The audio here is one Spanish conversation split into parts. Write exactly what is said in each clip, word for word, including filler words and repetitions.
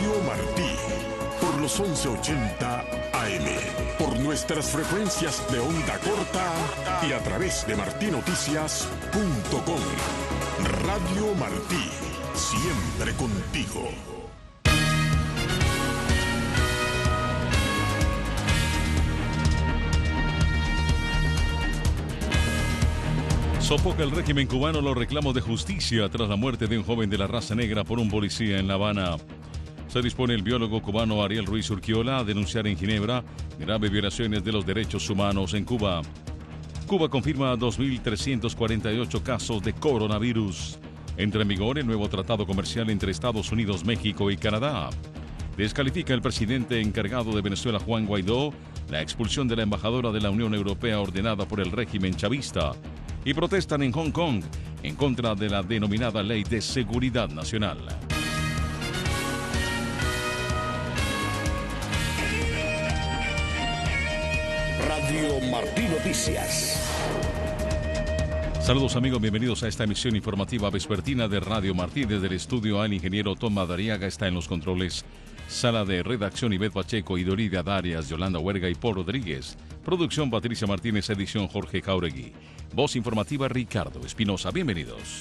Radio Martí, por los once ochenta A M, por nuestras frecuencias de onda corta y a través de martí noticias punto com. Radio Martí, siempre contigo. Sofoca el régimen cubano los reclamos de justicia tras la muerte de un joven de la raza negra por un policía en La Habana. Se dispone el biólogo cubano Ariel Ruiz Urquiola a denunciar en Ginebra graves violaciones de los derechos humanos en Cuba. Cuba confirma dos mil trescientos cuarenta y ocho casos de coronavirus. Entra en vigor el nuevo tratado comercial entre Estados Unidos, México y Canadá. Descalifica el presidente encargado de Venezuela, Juan Guaidó, la expulsión de la embajadora de la Unión Europea ordenada por el régimen chavista. Y protestan en Hong Kong en contra de la denominada Ley de Seguridad Nacional. Radio Martí Noticias. Saludos amigos, bienvenidos a esta emisión informativa vespertina de Radio Martí. Desde el estudio al ingeniero Tom Madariaga está en los controles. Sala de redacción Ivette Pacheco y Dorida Darias, Yolanda Huerga y Paul Rodríguez. Producción Patricia Martínez, edición Jorge Jauregui. Voz informativa Ricardo Espinosa. Bienvenidos.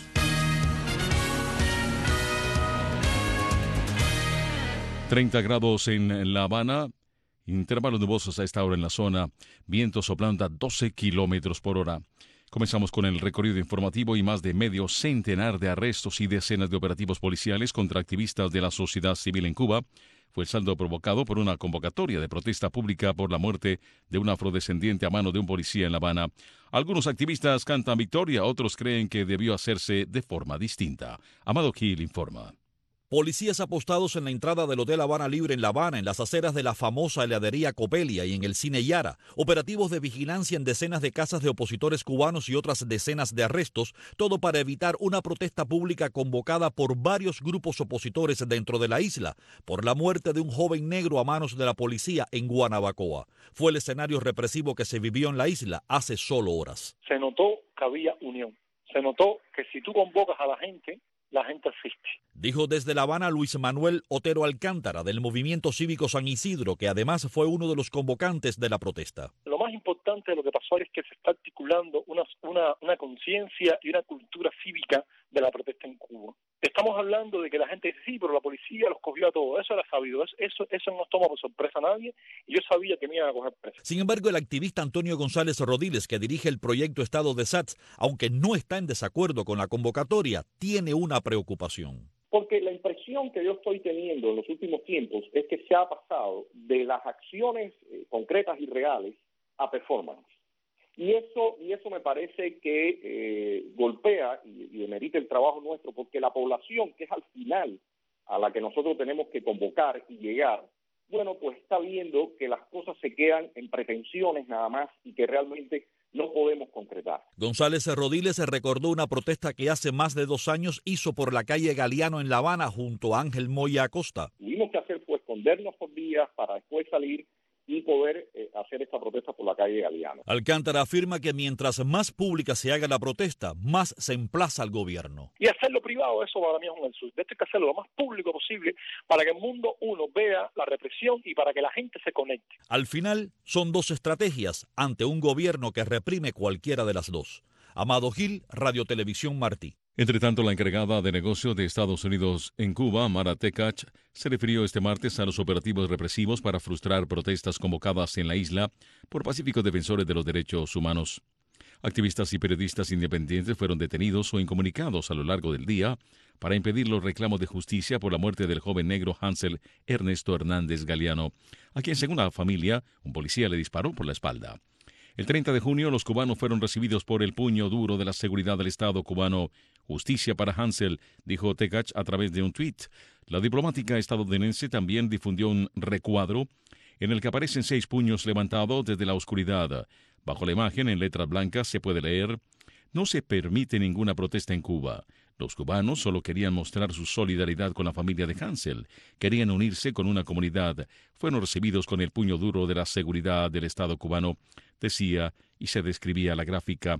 treinta grados en La Habana. Intervalos nubosos a esta hora en la zona. Viento soplando a doce kilómetros por hora. Comenzamos con el recorrido informativo y más de medio centenar de arrestos y decenas de operativos policiales contra activistas de la sociedad civil en Cuba. Fue el saldo provocado por una convocatoria de protesta pública por la muerte de un afrodescendiente a mano de un policía en La Habana. Algunos activistas cantan victoria, otros creen que debió hacerse de forma distinta. Amado Gil informa. Policías apostados en la entrada del Hotel Habana Libre en La Habana, en las aceras de la famosa heladería Copelia y en el cine Yara. Operativos de vigilancia en decenas de casas de opositores cubanos y otras decenas de arrestos, todo para evitar una protesta pública convocada por varios grupos opositores dentro de la isla, por la muerte de un joven negro a manos de la policía en Guanabacoa. Fue el escenario represivo que se vivió en la isla hace solo horas. Se notó que había unión. Se notó que si tú convocas a la gente, la gente asiste. Dijo desde La Habana Luis Manuel Otero Alcántara, del Movimiento Cívico San Isidro, que además fue uno de los convocantes de la protesta. Lo más importante de lo que pasó es que se está articulando una, una, una conciencia y una cultura cívica de la protesta en Cuba. Estamos hablando de que la gente dice, sí, pero la policía los cogió a todos. Eso era sabido, eso, eso, eso no nos toma por sorpresa a nadie y yo sabía que me iban a coger preso. Sin embargo, el activista Antonio González Rodiles, que dirige el proyecto Estado de S A T S, aunque no está en desacuerdo con la convocatoria, tiene una preocupación. Porque la impresión que yo estoy teniendo en los últimos tiempos es que se ha pasado de las acciones eh, concretas y reales a performance. Y eso y eso me parece que eh, golpea y, y demerita el trabajo nuestro, porque la población, que es al final a la que nosotros tenemos que convocar y llegar, bueno, pues está viendo que las cosas se quedan en pretensiones nada más y que realmente no podemos concretar. González Rodiles recordó una protesta que hace más de dos años hizo por la calle Galeano en La Habana junto a Ángel Moya Acosta. Tuvimos que hacer fue escondernos por días para después salir y poder eh, hacer esta protesta por la calle Galeano. Alcántara afirma que mientras más pública se haga la protesta, más se emplaza al gobierno. Y hacerlo privado, eso para mí es un insulto. Esto hay que hacerlo lo más público posible para que el mundo, uno, vea la represión y para que la gente se conecte. Al final, son dos estrategias ante un gobierno que reprime cualquiera de las dos. Amado Gil, Radio Televisión Martí. Entre tanto, la encargada de negocios de Estados Unidos en Cuba, Mara Tekach, se refirió este martes a los operativos represivos para frustrar protestas convocadas en la isla por pacíficos defensores de los derechos humanos. Activistas y periodistas independientes fueron detenidos o incomunicados a lo largo del día para impedir los reclamos de justicia por la muerte del joven negro Hansel Ernesto Hernández Galeano, a quien, según la familia, un policía le disparó por la espalda. El treinta de junio, los cubanos fueron recibidos por el puño duro de la seguridad del Estado cubano. Justicia para Hansel, dijo Tekach a través de un tuit. La diplomática estadounidense también difundió un recuadro en el que aparecen seis puños levantados desde la oscuridad. Bajo la imagen, en letras blancas, se puede leer: no se permite ninguna protesta en Cuba. Los cubanos solo querían mostrar su solidaridad con la familia de Hansel. Querían unirse con una comunidad. Fueron recibidos con el puño duro de la seguridad del Estado cubano, decía, y se describía la gráfica.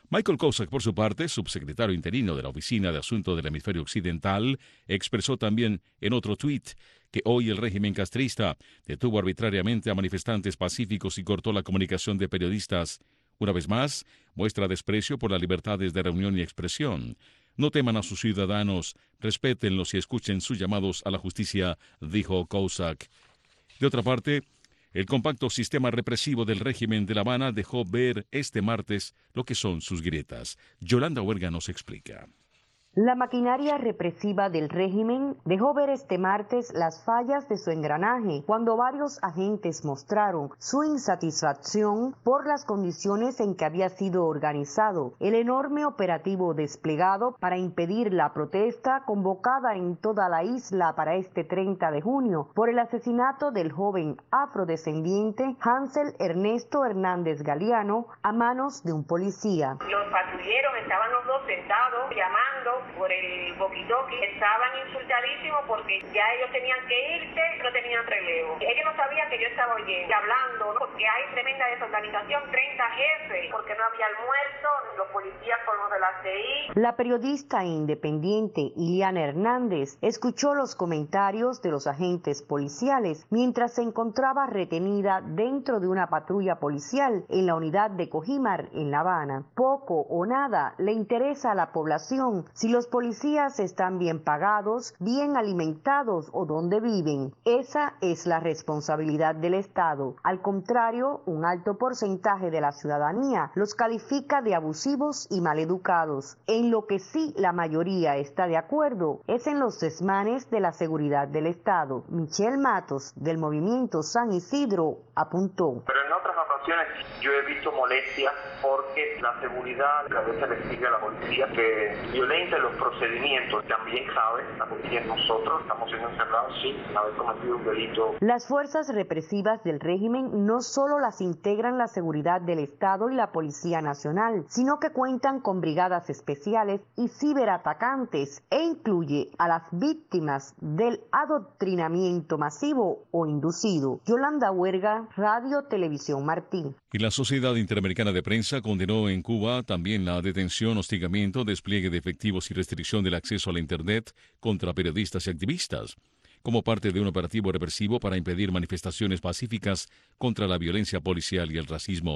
Michael Kozak, por su parte, subsecretario interino de la Oficina de Asuntos del Hemisferio Occidental, expresó también en otro tuit que hoy el régimen castrista detuvo arbitrariamente a manifestantes pacíficos y cortó la comunicación de periodistas. Una vez más, muestra desprecio por las libertades de reunión y expresión. No teman a sus ciudadanos, respétenlos y escuchen sus llamados a la justicia, dijo Kozak. De otra parte, el compacto sistema represivo del régimen de La Habana dejó ver este martes lo que son sus grietas. Yolanda Huerga nos explica. La maquinaria represiva del régimen dejó ver este martes las fallas de su engranaje cuando varios agentes mostraron su insatisfacción por las condiciones en que había sido organizado el enorme operativo desplegado para impedir la protesta convocada en toda la isla para este treinta de junio por el asesinato del joven afrodescendiente Hansel Ernesto Hernández Galeano a manos de un policía. Los patrulleros estaban los dos sentados llamando por el walkie-talkie, estaban insultadísimos porque ya ellos tenían que irse, no tenían relevo. Ellos no sabían que yo estaba oyendo, hablando, ¿no? Porque hay tremenda desorganización, treinta jefes, porque no había almuerzo, los policías con los de la C I. La periodista independiente Iliana Hernández escuchó los comentarios de los agentes policiales mientras se encontraba retenida dentro de una patrulla policial en la unidad de Cojimar en La Habana. Poco o nada le interesa a la población si los policías están bien pagados, bien alimentados o dónde viven. Esa es la responsabilidad del Estado. Al contrario, un alto porcentaje de la ciudadanía los califica de abusivos y maleducados. En lo que sí la mayoría está de acuerdo es en los desmanes de la seguridad del Estado. Michelle Matos, del Movimiento San Isidro, apuntó. Pero en otras ocasiones yo he visto molestias porque la seguridad a veces le exige a la policía que violente los procedimientos. También sabe la policía, nosotros estamos siendo encerrados sin haber cometido un delito. Las fuerzas represivas del régimen no solo las integran la seguridad del Estado y la Policía Nacional, sino que cuentan con brigadas especiales y ciberatacantes e incluye a las víctimas del adoctrinamiento masivo o inducido. Yolanda Huerga, Radio Televisión Martín. Y la Sociedad Interamericana de Prensa condenó en Cuba también la detención, hostigamiento, despliegue de efectivos y restricción del acceso a la Internet contra periodistas y activistas, como parte de un operativo represivo para impedir manifestaciones pacíficas contra la violencia policial y el racismo.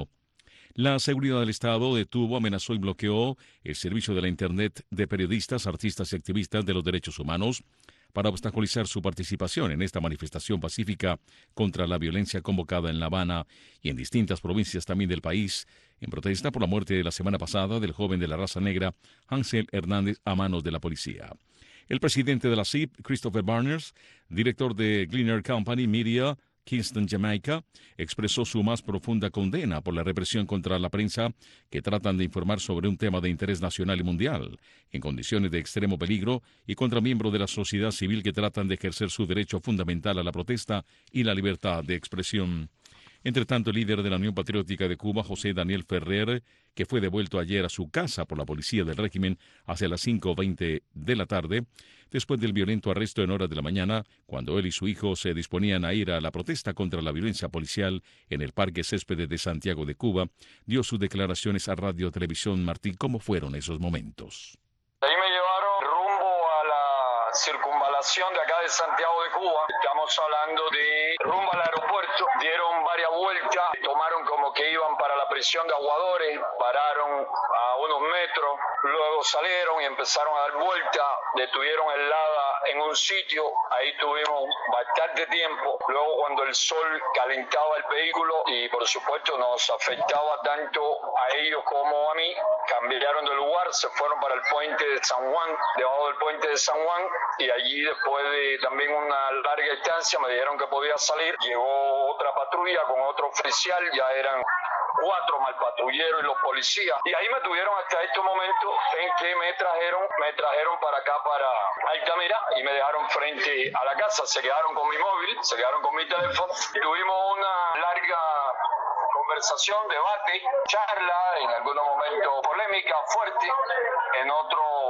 La seguridad del Estado detuvo, amenazó y bloqueó el servicio de la Internet de periodistas, artistas y activistas de los derechos humanos para obstaculizar su participación en esta manifestación pacífica contra la violencia convocada en La Habana y en distintas provincias también del país, en protesta por la muerte de la semana pasada del joven de la raza negra Hansel Hernández a manos de la policía. El presidente de la C I P, Christopher Barnes, director de Gleaner Company Media, Kingston, Jamaica, expresó su más profunda condena por la represión contra la prensa que tratan de informar sobre un tema de interés nacional y mundial, en condiciones de extremo peligro, y contra miembros de la sociedad civil que tratan de ejercer su derecho fundamental a la protesta y la libertad de expresión. Entre tanto, el líder de la Unión Patriótica de Cuba, José Daniel Ferrer, que fue devuelto ayer a su casa por la policía del régimen hacia las cinco veinte de la tarde, después del violento arresto en horas de la mañana, cuando él y su hijo se disponían a ir a la protesta contra la violencia policial en el Parque Céspedes de Santiago de Cuba, dio sus declaraciones a Radio Televisión Martín. ¿Cómo fueron esos momentos? Ahí me llevaron rumbo a la circunvalación de acá de Santiago de Cuba. Estamos hablando de rumbo al aeropuerto. Dieron varias vueltas, tomaron como que iban para la prisión de Aguadores, pararon a unos metros, luego salieron y empezaron a dar vueltas, detuvieron el Lada en un sitio, ahí tuvimos bastante tiempo. Luego, cuando el sol calentaba el vehículo y por supuesto nos afectaba tanto a ellos como a mí, cambiaron de lugar, se fueron para el puente de San Juan, debajo del puente de San Juan, y allí, después de también una larga distancia, me dijeron que podía salir. Llegó otra patrulla con otro oficial, ya eran cuatro más patrulleros y los policías, y ahí me tuvieron hasta este momento en que me trajeron me trajeron para acá, para Altamira, y me dejaron frente a la casa. Se quedaron con mi móvil, se quedaron con mi teléfono, y tuvimos una larga conversación, debate, charla, en algunos momentos polémica, fuerte, en otro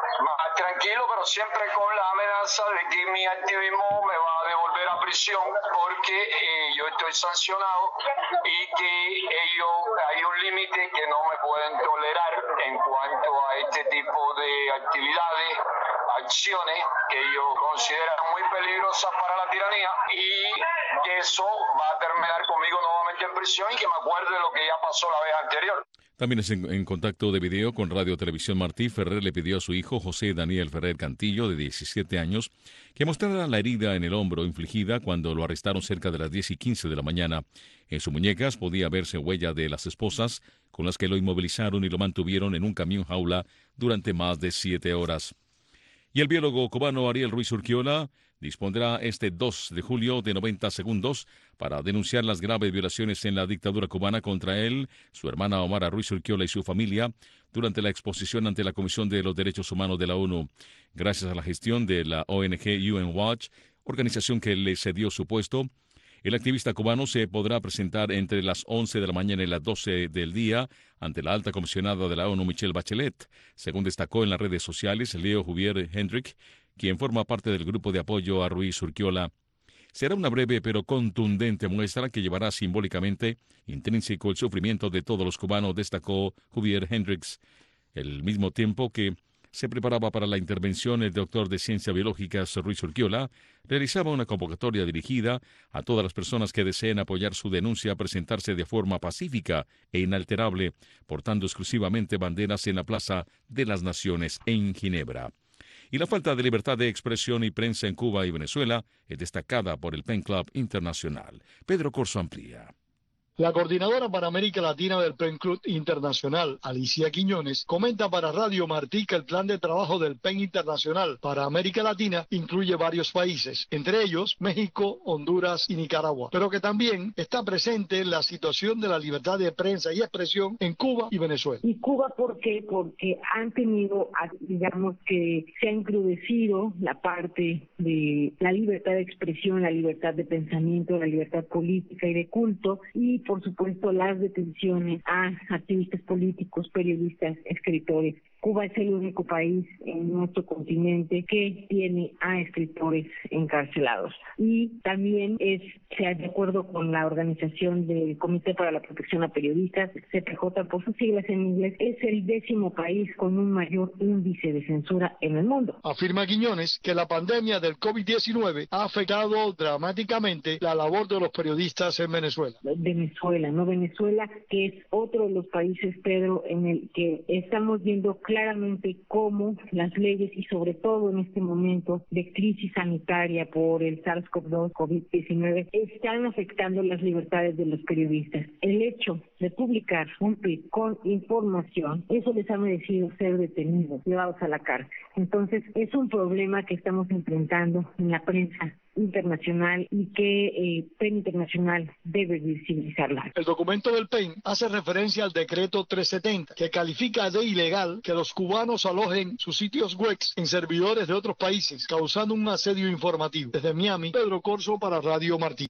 más tranquilo, pero siempre con la amenaza de que mi activismo me va a devolver a prisión porque eh, yo estoy sancionado y que ellos, hay un límite que no me pueden tolerar en cuanto a este tipo de actividades, acciones que ellos consideran muy peligrosas para la tiranía, y que eso va a terminar conmigo nuevamente en prisión y que me acuerde lo que ya pasó la vez anterior. También es en, en contacto de video con Radio Televisión Martí. Ferrer le pidió a su hijo José Daniel Ferrer Cantillo, de diecisiete años, que mostrara la herida en el hombro infligida cuando lo arrestaron cerca de las diez y quince de la mañana. En sus muñecas podía verse huella de las esposas con las que lo inmovilizaron y lo mantuvieron en un camión jaula durante más de siete horas. Y el biólogo cubano Ariel Ruiz Urquiola dispondrá este dos de julio de noventa segundos para denunciar las graves violaciones en la dictadura cubana contra él, su hermana Omara Ruiz Urquiola y su familia durante la exposición ante la Comisión de los Derechos Humanos de la ONU. Gracias a la gestión de la O N G U N Watch, organización que le cedió su puesto, el activista cubano se podrá presentar entre las once de la mañana y las doce del día ante la alta comisionada de la ONU, Michelle Bachelet, según destacó en las redes sociales Leo Juvier Hendrick, quien forma parte del grupo de apoyo a Ruiz Urquiola. Será una breve pero contundente muestra que llevará simbólicamente intrínseco el sufrimiento de todos los cubanos, destacó Juvier Hendricks. Al mismo tiempo que se preparaba para la intervención, el doctor de Ciencias Biológicas Ruiz Urquiola realizaba una convocatoria dirigida a todas las personas que deseen apoyar su denuncia a presentarse de forma pacífica e inalterable, portando exclusivamente banderas en la Plaza de las Naciones en Ginebra. Y la falta de libertad de expresión y prensa en Cuba y Venezuela es destacada por el Pen Club Internacional. Pedro Corso amplía. La coordinadora para América Latina del Pen Club Internacional, Alicia Quiñones, comenta para Radio Martí que el plan de trabajo del Pen Internacional para América Latina incluye varios países, entre ellos México, Honduras y Nicaragua, pero que también está presente la situación de la libertad de prensa y expresión en Cuba y Venezuela. ¿Y Cuba por qué? Porque han tenido, digamos que se ha encrudecido la parte de la libertad de expresión, la libertad de pensamiento, la libertad política y de culto, y por supuesto las detenciones a activistas políticos, periodistas, escritores. Cuba es el único país en nuestro continente que tiene a escritores encarcelados. Y también es, sea de acuerdo con la organización del Comité para la Protección a Periodistas, C P J por sus siglas en inglés, es el décimo país con un mayor índice de censura en el mundo. Afirma Quiñones que la pandemia del COVID diecinueve ha afectado dramáticamente la labor de los periodistas en Venezuela. Venezuela, no Venezuela, que es otro de los países, Pedro, en el que estamos viendo claramente cómo las leyes y sobre todo en este momento de crisis sanitaria por el SARS-CoV dos, COVID diecinueve, están afectando las libertades de los periodistas. El hecho de publicar un tweet con información, eso les ha merecido ser detenidos, llevados a la cárcel. Entonces, es un problema que estamos enfrentando en la prensa internacional y que eh, Pen Internacional debe visibilizarla. El documento del Pen hace referencia al decreto trescientos setenta, que califica de ilegal que los cubanos alojen sus sitios web en servidores de otros países, causando un asedio informativo. Desde Miami, Pedro Corso para Radio Martí.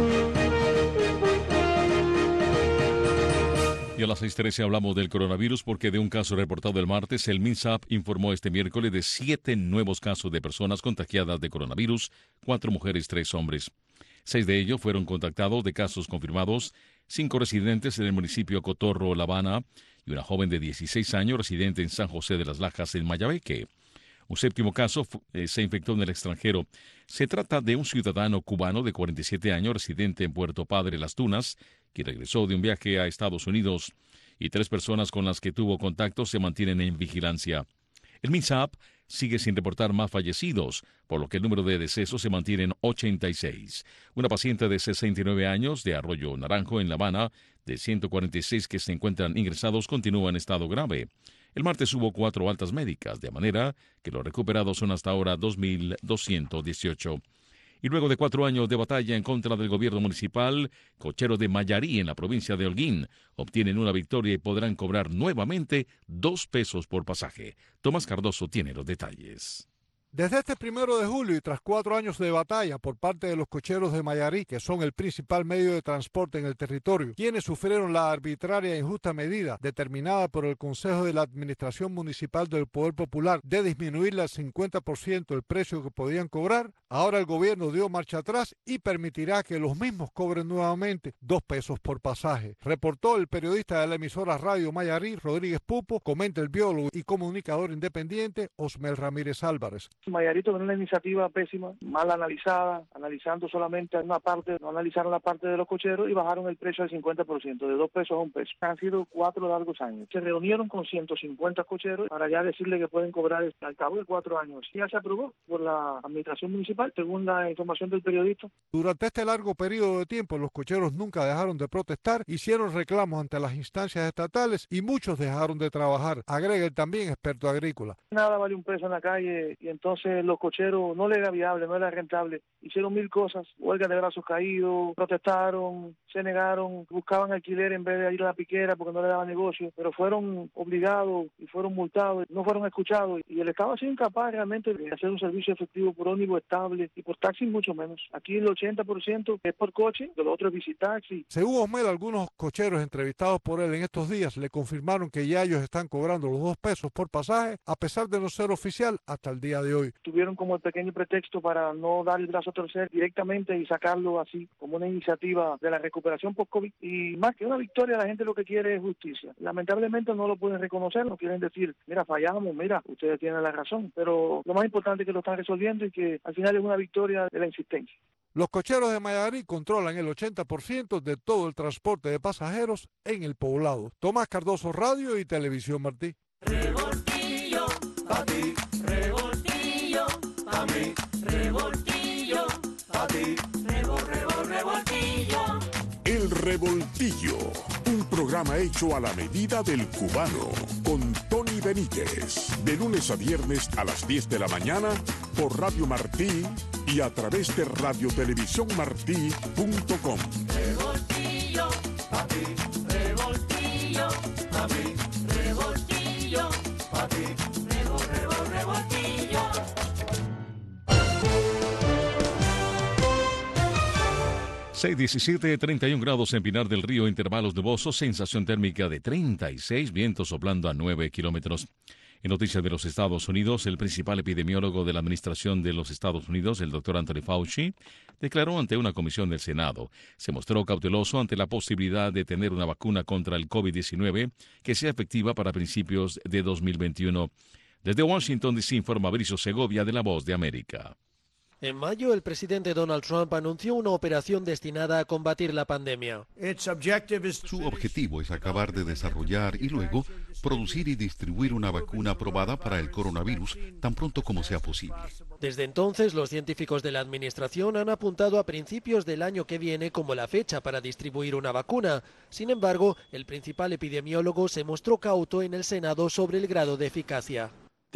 Y a las seis trece hablamos del coronavirus porque de un caso reportado el martes, el MINSAP informó este miércoles de siete nuevos casos de personas contagiadas de coronavirus, cuatro mujeres, tres hombres. Seis de ellos fueron contactados de casos confirmados, cinco residentes en el municipio Cotorro, La Habana, y una joven de dieciséis años residente en San José de las Lajas, en Mayabeque. Un séptimo caso eh, se infectó en el extranjero. Se trata de un ciudadano cubano de cuarenta y siete años, residente en Puerto Padre, Las Tunas, que regresó de un viaje a Estados Unidos, y tres personas con las que tuvo contacto se mantienen en vigilancia. El MINSAP sigue sin reportar más fallecidos, por lo que el número de decesos se mantiene en ochenta y seis. Una paciente de sesenta y nueve años de Arroyo Naranjo, en La Habana, de ciento cuarenta y seis que se encuentran ingresados, continúa en estado grave. El martes hubo cuatro altas médicas, de manera que los recuperados son hasta ahora dos mil doscientos dieciocho. Y luego de cuatro años de batalla en contra del gobierno municipal, cocheros de Mayarí, en la provincia de Holguín, obtienen una victoria y podrán cobrar nuevamente dos pesos por pasaje. Tomás Cardoso tiene los detalles. Desde este primero de julio y tras cuatro años de batalla por parte de los cocheros de Mayarí, que son el principal medio de transporte en el territorio, quienes sufrieron la arbitraria e injusta medida determinada por el Consejo de la Administración Municipal del Poder Popular de disminuirle al cincuenta por ciento el precio que podían cobrar, ahora el gobierno dio marcha atrás y permitirá que los mismos cobren nuevamente dos pesos por pasaje. Reportó el periodista de la emisora Radio Mayarí, Rodríguez Pupo, comenta el biólogo y comunicador independiente Osmel Ramírez Álvarez. Mayarito tiene una iniciativa pésima, mal analizada, analizando solamente una parte, no analizaron la parte de los cocheros y bajaron el precio al cincuenta por ciento, de dos pesos a un peso. Han sido cuatro largos años. Se reunieron con ciento cincuenta cocheros para ya decirle que pueden cobrar al cabo de cuatro años. Ya se aprobó por la administración municipal, según la información del periodista. Durante este largo periodo de tiempo, los cocheros nunca dejaron de protestar, hicieron reclamos ante las instancias estatales y muchos dejaron de trabajar, agrega el también experto agrícola. Nada vale un peso en la calle y entonces Entonces los cocheros no le era viable, no era rentable. Hicieron mil cosas, huelga de brazos caídos, protestaron, se negaron, buscaban alquiler en vez de ir a la piquera porque no le daba negocio, pero fueron obligados y fueron multados, no fueron escuchados y el Estado ha sido incapaz realmente de hacer un servicio efectivo por ómnibus estable y por taxi mucho menos. Aquí el ochenta por ciento es por coche, lo otro es visitaxi. Según Osmel, algunos cocheros entrevistados por él en estos días le confirmaron que ya ellos están cobrando los dos pesos por pasaje, a pesar de no ser oficial hasta el día de hoy. Tuvieron como el pequeño pretexto para no dar el brazo a torcer directamente y sacarlo así como una iniciativa de la recuperación post-COVID. Y más que una victoria, la gente lo que quiere es justicia. Lamentablemente no lo pueden reconocer, no quieren decir, mira, fallamos, mira, ustedes tienen la razón. Pero lo más importante es que lo están resolviendo y que al final es una victoria de la insistencia. Los cocheros de Mayarí controlan el ochenta por ciento de todo el transporte de pasajeros en el poblado. Tomás Cardoso, Radio y Televisión Martí. Revoltillo, pa' ti, revoltillo, pa' mí, revoltillo, pa' ti, revol, revol, revoltillo. El Revoltillo, un programa hecho a la medida del cubano, con Tony Benítez, de lunes a viernes a las diez de la mañana por Radio Martí y a través de radio televisión martí punto com. Revoltillo, pa' ti, revoltillo, pa' mí, revoltillo, pa' ti, revol, revol, revoltillo. seis diecisiete, treinta y un grados en Pinar del Río, intervalos nubosos, sensación térmica de treinta y seis, viento soplando a nueve kilómetros. En noticias de los Estados Unidos, el principal epidemiólogo de la Administración de los Estados Unidos, el doctor Anthony Fauci, declaró ante una comisión del Senado. Se mostró cauteloso ante la posibilidad de tener una vacuna contra el COVID diecinueve que sea efectiva para principios de dos mil veintiuno. Desde Washington, D C informa Bricio Segovia de La Voz de América. En mayo, el presidente Donald Trump anunció una operación destinada a combatir la pandemia. Su objetivo es acabar de desarrollar y luego producir y distribuir una vacuna aprobada para el coronavirus tan pronto como sea posible. Desde entonces, los científicos de la administración han apuntado a principios del año que viene como la fecha para distribuir una vacuna. Sin embargo, el principal epidemiólogo se mostró cauto en el Senado sobre el grado de eficacia.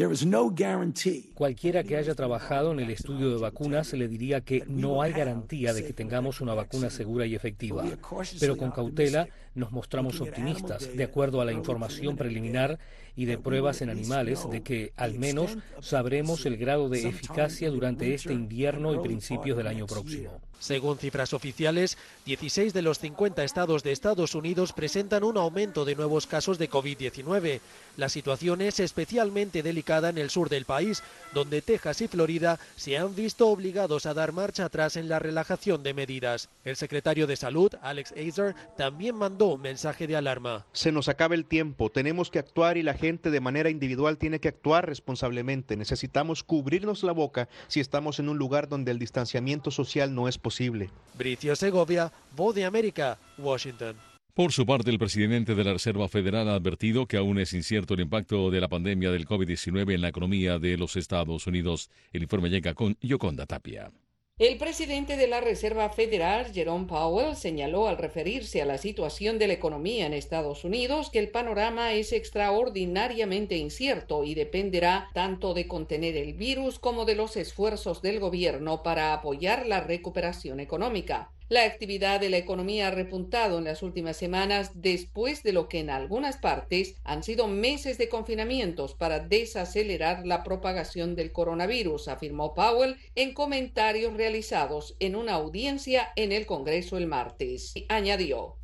Cualquiera que haya trabajado en el estudio de vacunas le diría que no hay garantía de que tengamos una vacuna segura y efectiva. Pero con cautela nos mostramos optimistas, de acuerdo a la información preliminar y de pruebas en animales, de que al menos sabremos el grado de eficacia durante este invierno y principios del año próximo. Según cifras oficiales, dieciséis de los cincuenta estados de Estados Unidos presentan un aumento de nuevos casos de COVID diecinueve. La situación es especialmente delicada en el sur del país, donde Texas y Florida se han visto obligados a dar marcha atrás en la relajación de medidas. El secretario de Salud, Alex Azar, también mandó un mensaje de alarma. Se nos acaba el tiempo, tenemos que actuar y la gente de manera individual tiene que actuar responsablemente. Necesitamos cubrirnos la boca si estamos en un lugar donde el distanciamiento social no es posible. Bricio Segovia, Voz de América, Washington. Por su parte, el presidente de la Reserva Federal ha advertido que aún es incierto el impacto de la pandemia del COVID diecinueve en la economía de los Estados Unidos. El informe llega con Yoconda Tapia. El presidente de la Reserva Federal, Jerome Powell, señaló al referirse a la situación de la economía en Estados Unidos que el panorama es extraordinariamente incierto y dependerá tanto de contener el virus como de los esfuerzos del gobierno para apoyar la recuperación económica. La actividad de la economía ha repuntado en las últimas semanas después de lo que en algunas partes han sido meses de confinamientos para desacelerar la propagación del coronavirus, afirmó Powell en comentarios realizados en una audiencia en el Congreso el martes. Y añadió: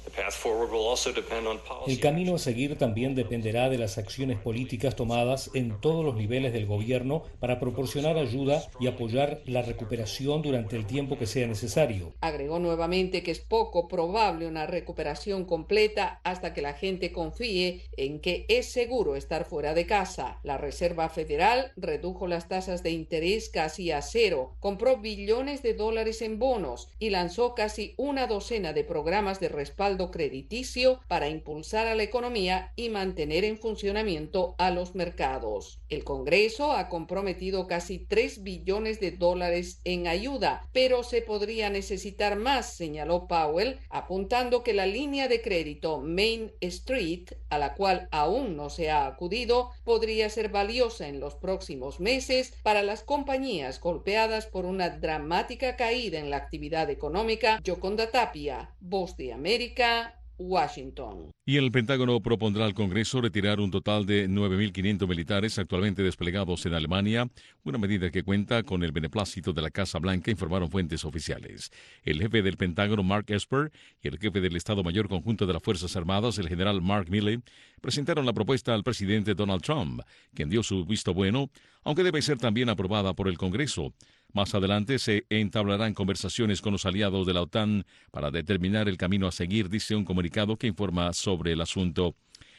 el camino a seguir también dependerá de las acciones políticas tomadas en todos los niveles del gobierno para proporcionar ayuda y apoyar la recuperación durante el tiempo que sea necesario. Agregó nuevamente que es poco probable una recuperación completa hasta que la gente confíe en que es seguro estar fuera de casa. La Reserva Federal redujo las tasas de interés casi a cero, compró billones de dólares en bonos y lanzó casi una docena de programas de respaldo crediticio para impulsar a la economía y mantener en funcionamiento a los mercados. El Congreso ha comprometido casi tres billones de dólares en ayuda, pero se podría necesitar más, señaló Powell, apuntando que la línea de crédito Main Street, a la cual aún no se ha acudido, podría ser valiosa en los próximos meses para las compañías golpeadas por una dramática caída en la actividad económica. Yoconda Tapia, Voz de América, Washington. Y el Pentágono propondrá al Congreso retirar un total de nueve mil quinientos militares actualmente desplegados en Alemania, una medida que cuenta con el beneplácito de la Casa Blanca, informaron fuentes oficiales. El jefe del Pentágono, Mark Esper, y el jefe del Estado Mayor Conjunto de las Fuerzas Armadas, el general Mark Milley, presentaron la propuesta al presidente Donald Trump, quien dio su visto bueno, aunque debe ser también aprobada por el Congreso. Más adelante se entablarán conversaciones con los aliados de la OTAN para determinar el camino a seguir, dice un comunicado que informa sobre el asunto.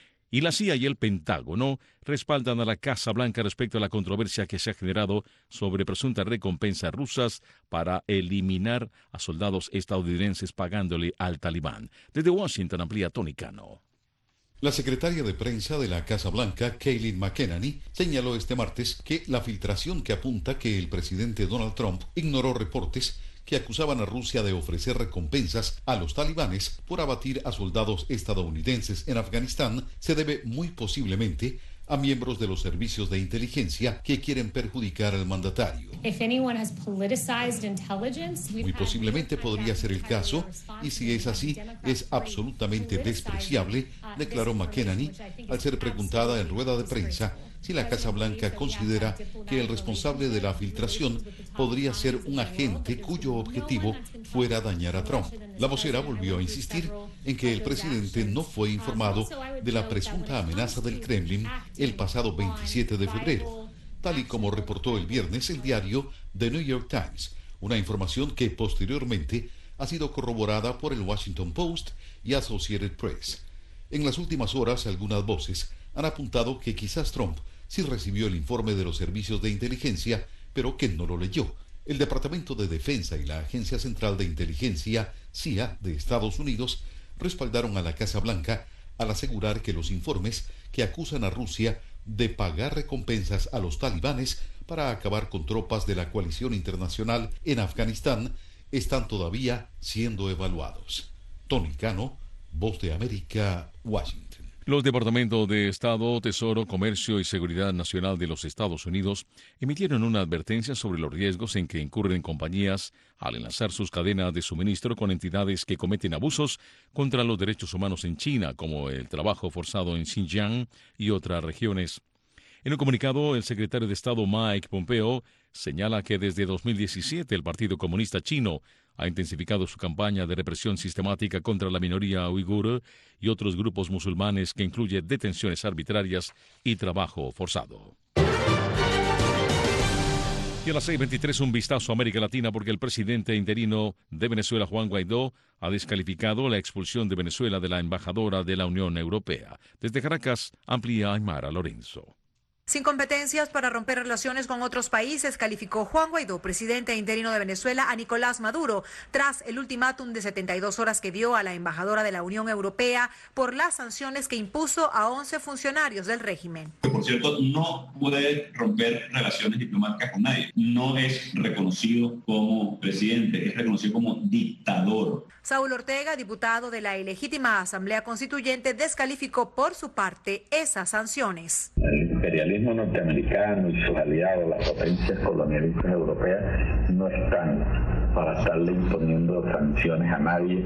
Y la C I A y el Pentágono respaldan a la Casa Blanca respecto a la controversia que se ha generado sobre presuntas recompensas rusas para eliminar a soldados estadounidenses pagándole al Talibán. Desde Washington amplía Tony Cano. La secretaria de prensa de la Casa Blanca, Kayleigh McEnany, señaló este martes que la filtración que apunta que el presidente Donald Trump ignoró reportes que acusaban a Rusia de ofrecer recompensas a los talibanes por abatir a soldados estadounidenses en Afganistán se debe muy posiblemente a miembros de los servicios de inteligencia que quieren perjudicar al mandatario. Muy posiblemente podría ser el caso, y si es así, es absolutamente despreciable, declaró McEnany al ser preguntada en rueda de prensa si la Casa Blanca considera que el responsable de la filtración podría ser un agente cuyo objetivo fuera dañar a Trump. La vocera volvió a insistir en que el presidente no fue informado de la presunta amenaza del Kremlin el pasado veintisiete de febrero, tal y como reportó el viernes el diario The New York Times, una información que posteriormente ha sido corroborada por el Washington Post y Associated Press. En las últimas horas, algunas voces han apuntado que quizás Trump sí recibió el informe de los servicios de inteligencia, pero que no lo leyó. El Departamento de Defensa y la Agencia Central de Inteligencia, C I A, de Estados Unidos, respaldaron a la Casa Blanca al asegurar que los informes que acusan a Rusia de pagar recompensas a los talibanes para acabar con tropas de la coalición internacional en Afganistán están todavía siendo evaluados. Tony Cano, Voz de América, Washington. Los Departamentos de Estado, Tesoro, Comercio y Seguridad Nacional de los Estados Unidos emitieron una advertencia sobre los riesgos en que incurren compañías al enlazar sus cadenas de suministro con entidades que cometen abusos contra los derechos humanos en China, como el trabajo forzado en Xinjiang y otras regiones. En un comunicado, el secretario de Estado Mike Pompeo señala que desde dos mil diecisiete el Partido Comunista Chino ha intensificado su campaña de represión sistemática contra la minoría uigur y otros grupos musulmanes que incluye detenciones arbitrarias y trabajo forzado. Y a las seis veintitrés un vistazo a América Latina porque el presidente interino de Venezuela, Juan Guaidó, ha descalificado la expulsión de Venezuela de la embajadora de la Unión Europea. Desde Caracas, amplía Aymara Lorenzo. Sin competencias para romper relaciones con otros países, calificó Juan Guaidó, presidente interino de Venezuela, a Nicolás Maduro, tras el ultimátum de setenta y dos horas que dio a la embajadora de la Unión Europea por las sanciones que impuso a once funcionarios del régimen. Por cierto, no puede romper relaciones diplomáticas con nadie. No es reconocido como presidente, es reconocido como dictador. Saúl Ortega, diputado de la ilegítima Asamblea Constituyente, descalificó por su parte esas sanciones. El imperialismo norteamericano y sus aliados, las potencias colonialistas europeas, no están para estarle imponiendo sanciones a nadie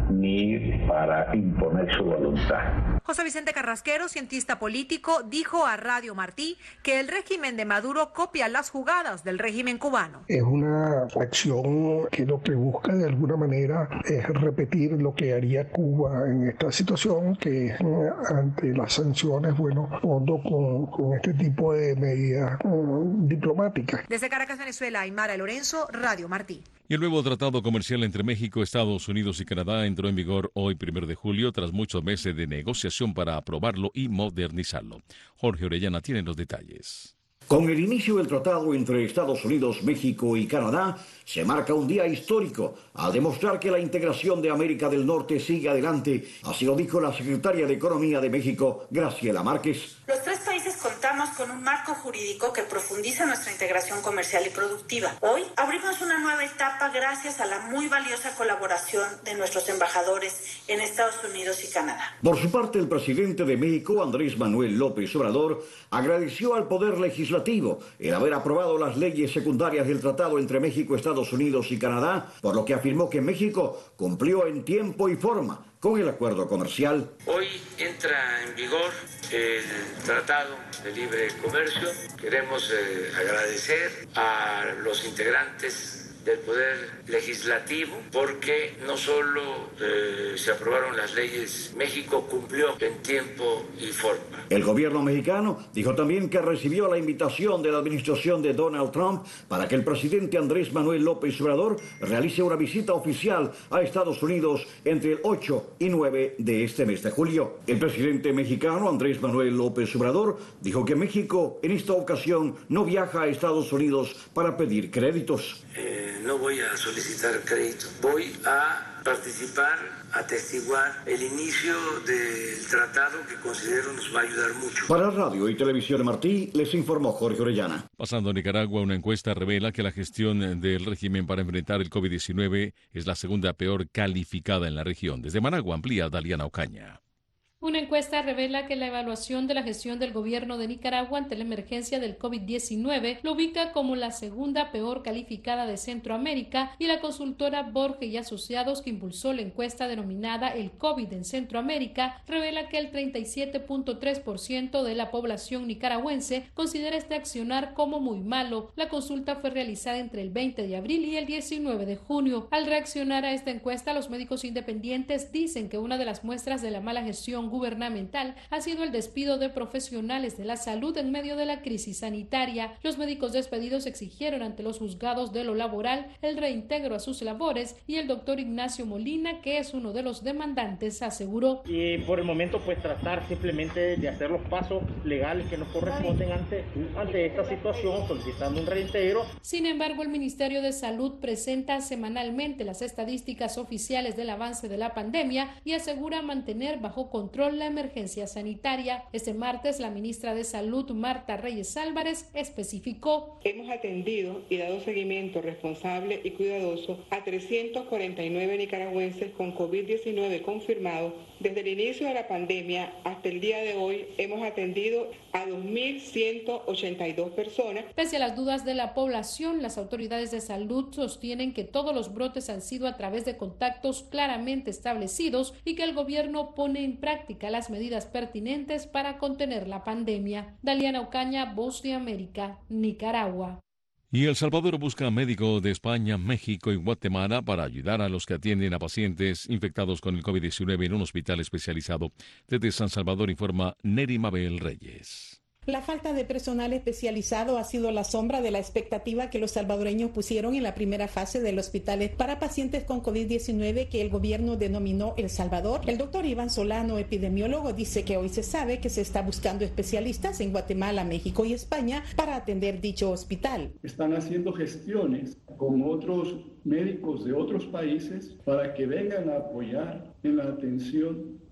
ni para imponer su voluntad. José Vicente Carrasquero, cientista político, dijo a Radio Martí que el régimen de Maduro copia las jugadas del régimen cubano. Es una acción que lo que busca de alguna manera es repetir lo que haría Cuba en esta situación, que es ante las sanciones, bueno, fondo con, con este tipo de medidas um, diplomáticas. Desde Caracas, Venezuela, Aymara Lorenzo, Radio Martí. Y el nuevo tratado comercial entre México, Estados Unidos y Canadá entró en vigor hoy, primero de julio, tras muchos meses de negociación para aprobarlo y modernizarlo. Jorge Orellana tiene los detalles. Con el inicio del tratado entre Estados Unidos, México y Canadá, se marca un día histórico al demostrar que la integración de América del Norte sigue adelante. Así lo dijo la secretaria de Economía de México, Graciela Márquez. Los tres países contamos con un marco jurídico que profundiza nuestra integración comercial y productiva. Hoy abrimos una nueva etapa gracias a la muy valiosa colaboración de nuestros embajadores en Estados Unidos y Canadá. Por su parte, el presidente de México, Andrés Manuel López Obrador, agradeció al Poder Legislativo el haber aprobado las leyes secundarias del tratado entre México, Estados Unidos y Canadá, por lo que afirmó que México cumplió en tiempo y forma con el acuerdo comercial. Hoy entra en vigor el Tratado de Libre Comercio. Queremos eh, agradecer a los integrantes del Poder Legislativo, porque no solo eh, se aprobaron las leyes, México cumplió en tiempo y forma. El gobierno mexicano dijo también que recibió la invitación de la administración de Donald Trump para que el presidente Andrés Manuel López Obrador realice una visita oficial a Estados Unidos entre el ocho y nueve de este mes de julio. El presidente mexicano Andrés Manuel López Obrador dijo que México en esta ocasión no viaja a Estados Unidos para pedir créditos. Eh, no voy a solicitar crédito, voy a participar, a atestiguar el inicio del tratado que considero nos va a ayudar mucho. Para Radio y Televisión Martí, les informó Jorge Orellana. Pasando a Nicaragua, una encuesta revela que la gestión del régimen para enfrentar el COVID diecinueve es la segunda peor calificada en la región. Desde Managua amplía Daliana Ocaña. Una encuesta revela que la evaluación de la gestión del gobierno de Nicaragua ante la emergencia del COVID diecinueve lo ubica como la segunda peor calificada de Centroamérica, y la consultora Borges y Asociados, que impulsó la encuesta denominada El COVID en Centroamérica, revela que el treinta y siete punto tres por ciento de la población nicaragüense considera este accionar como muy malo. La consulta fue realizada entre el veinte de abril y el diecinueve de junio. Al reaccionar a esta encuesta, los médicos independientes dicen que una de las muestras de la mala gestión gubernamental ha sido el despido de profesionales de la salud en medio de la crisis sanitaria. Los médicos despedidos exigieron ante los juzgados de lo laboral el reintegro a sus labores, y el doctor Ignacio Molina, que es uno de los demandantes, aseguró: y por el momento pues tratar simplemente de hacer los pasos legales que nos corresponden ante, ante esta situación, solicitando un reintegro. Sin embargo, el Ministerio de Salud presenta semanalmente las estadísticas oficiales del avance de la pandemia y asegura mantener bajo control la emergencia sanitaria. Este martes, la ministra de Salud, Marta Reyes Álvarez, especificó: hemos atendido y dado seguimiento responsable y cuidadoso a trescientos cuarenta y nueve nicaragüenses con COVID diecinueve confirmados. Desde el inicio de la pandemia hasta el día de hoy hemos atendido a dos mil ciento ochenta y dos personas. Pese a las dudas de la población, las autoridades de salud sostienen que todos los brotes han sido a través de contactos claramente establecidos y que el gobierno pone en práctica las medidas pertinentes para contener la pandemia. Daliana Ocaña, Voz de América, Nicaragua. Y El Salvador busca médicos de España, México y Guatemala para ayudar a los que atienden a pacientes infectados con el COVID diecinueve en un hospital especializado. Desde San Salvador informa Neri Mabel Reyes. La falta de personal especializado ha sido la sombra de la expectativa que los salvadoreños pusieron en la primera fase del hospital para pacientes con COVID diecinueve que el gobierno denominó El Salvador. El doctor Iván Solano, epidemiólogo, dice que hoy se sabe que se está buscando especialistas en Guatemala, México y España para atender dicho hospital. Están haciendo gestiones con otros médicos de otros países para que vengan a apoyar en la atención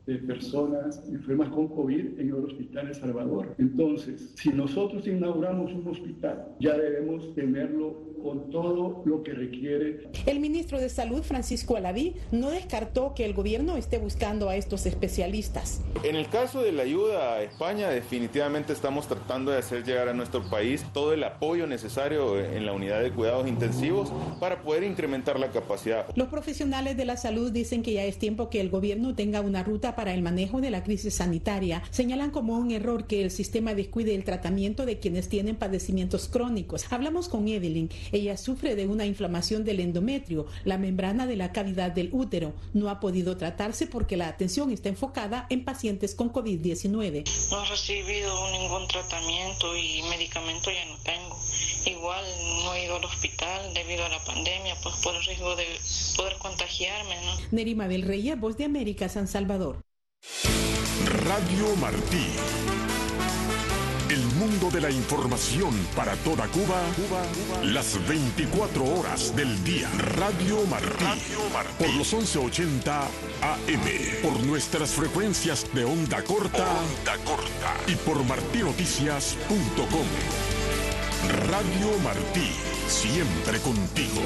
de personas enfermas con COVID en el hospital El Salvador. Entonces, si nosotros inauguramos un hospital, ya debemos tenerlo con todo lo que requiere. El ministro de Salud, Francisco Alaví, no descartó que el gobierno esté buscando a estos especialistas. En el caso de la ayuda a España, definitivamente estamos tratando de hacer llegar a nuestro país todo el apoyo necesario en la unidad de cuidados intensivos para poder incrementar la capacidad. Los profesionales de la salud dicen que ya es tiempo que el gobierno tenga una ruta para el manejo de la crisis sanitaria. Señalan como un error que el sistema descuide el tratamiento de quienes tienen padecimientos crónicos. Hablamos con Evelyn. Ella sufre de una inflamación del endometrio, la membrana de la cavidad del útero. No ha podido tratarse porque la atención está enfocada en pacientes con COVID diecinueve. No he recibido ningún tratamiento y medicamento ya no tengo. Igual no he ido al hospital debido a la pandemia, pues por el riesgo de poder contagiarme, ¿no? Nerima del Reyes, Voz de América, San Salvador. Radio Martí. El mundo de la información para toda Cuba, Cuba, las veinticuatro horas del día. Radio Martí, Radio Martí. Por los once ochenta A M, por nuestras frecuencias de onda corta, onda corta y por martí noticias punto com. Radio Martí, siempre contigo.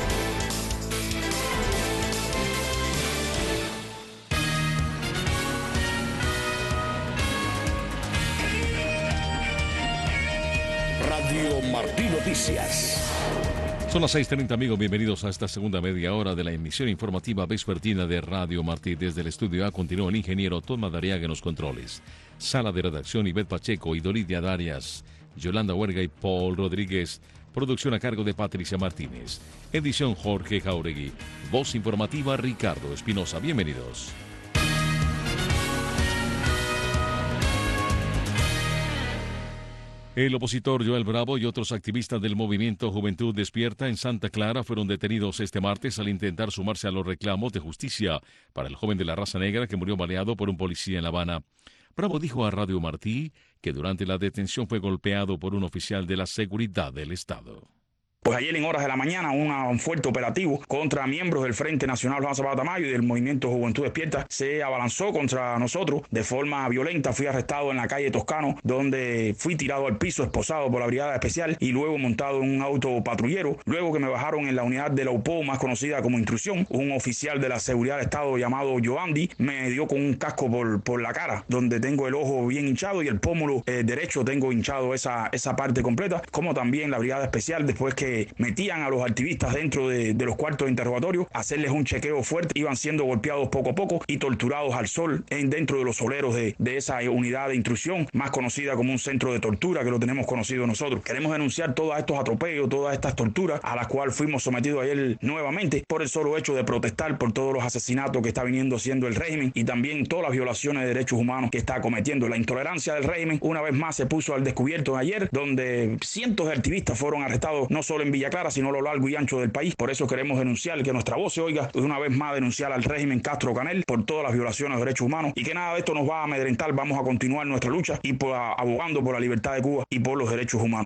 Radio Martí Noticias. Son las seis treinta, amigos. Bienvenidos a esta segunda media hora de la emisión informativa vespertina de Radio Martí. Desde el estudio A continúa el ingeniero Tom Madariaga en los controles. Sala de redacción, Ivette Pacheco y Doridia Darias, Yolanda Huerga y Paul Rodríguez. Producción a cargo de Patricia Martínez. Edición Jorge Jauregui. Voz informativa Ricardo Espinosa. Bienvenidos. El opositor Joel Bravo y otros activistas del movimiento Juventud Despierta en Santa Clara fueron detenidos este martes al intentar sumarse a los reclamos de justicia para el joven de la raza negra que murió baleado por un policía en La Habana. Bravo dijo a Radio Martí que durante la detención fue golpeado por un oficial de la seguridad del Estado. Pues ayer en horas de la mañana una, un fuerte operativo contra miembros del Frente Nacional Juan Zapata Tamayo y del Movimiento Juventud Despierta se abalanzó contra nosotros de forma violenta. Fui arrestado en la calle Toscano, donde fui tirado al piso, esposado por la Brigada Especial y luego montado en un auto patrullero. Luego que me bajaron en la unidad de la U P O, más conocida como Intrusión, un oficial de la Seguridad del Estado llamado Joandi me dio con un casco por, por la cara, donde tengo el ojo bien hinchado y el pómulo eh, derecho tengo hinchado esa, esa parte completa, como también la Brigada Especial, después que metían a los activistas dentro de, de los cuartos de interrogatorio, hacerles un chequeo fuerte, iban siendo golpeados poco a poco y torturados al sol en, dentro de los soleros de, de esa unidad de intrusión, más conocida como un centro de tortura, que lo tenemos conocido nosotros. Queremos denunciar todos estos atropellos, todas estas torturas a las cuales fuimos sometidos ayer nuevamente por el solo hecho de protestar por todos los asesinatos que está viniendo siendo el régimen y también todas las violaciones de derechos humanos que está cometiendo. La intolerancia del régimen una vez más se puso al descubierto ayer, donde cientos de activistas fueron arrestados no solo en Villa Clara, sino a lo largo y ancho del país. Por eso queremos denunciar, que nuestra voz se oiga, de una vez más denunciar al régimen Castro Canel por todas las violaciones de derechos humanos y que nada de esto nos va a amedrentar. Vamos a continuar nuestra lucha y por, abogando por la libertad de Cuba y por los derechos humanos.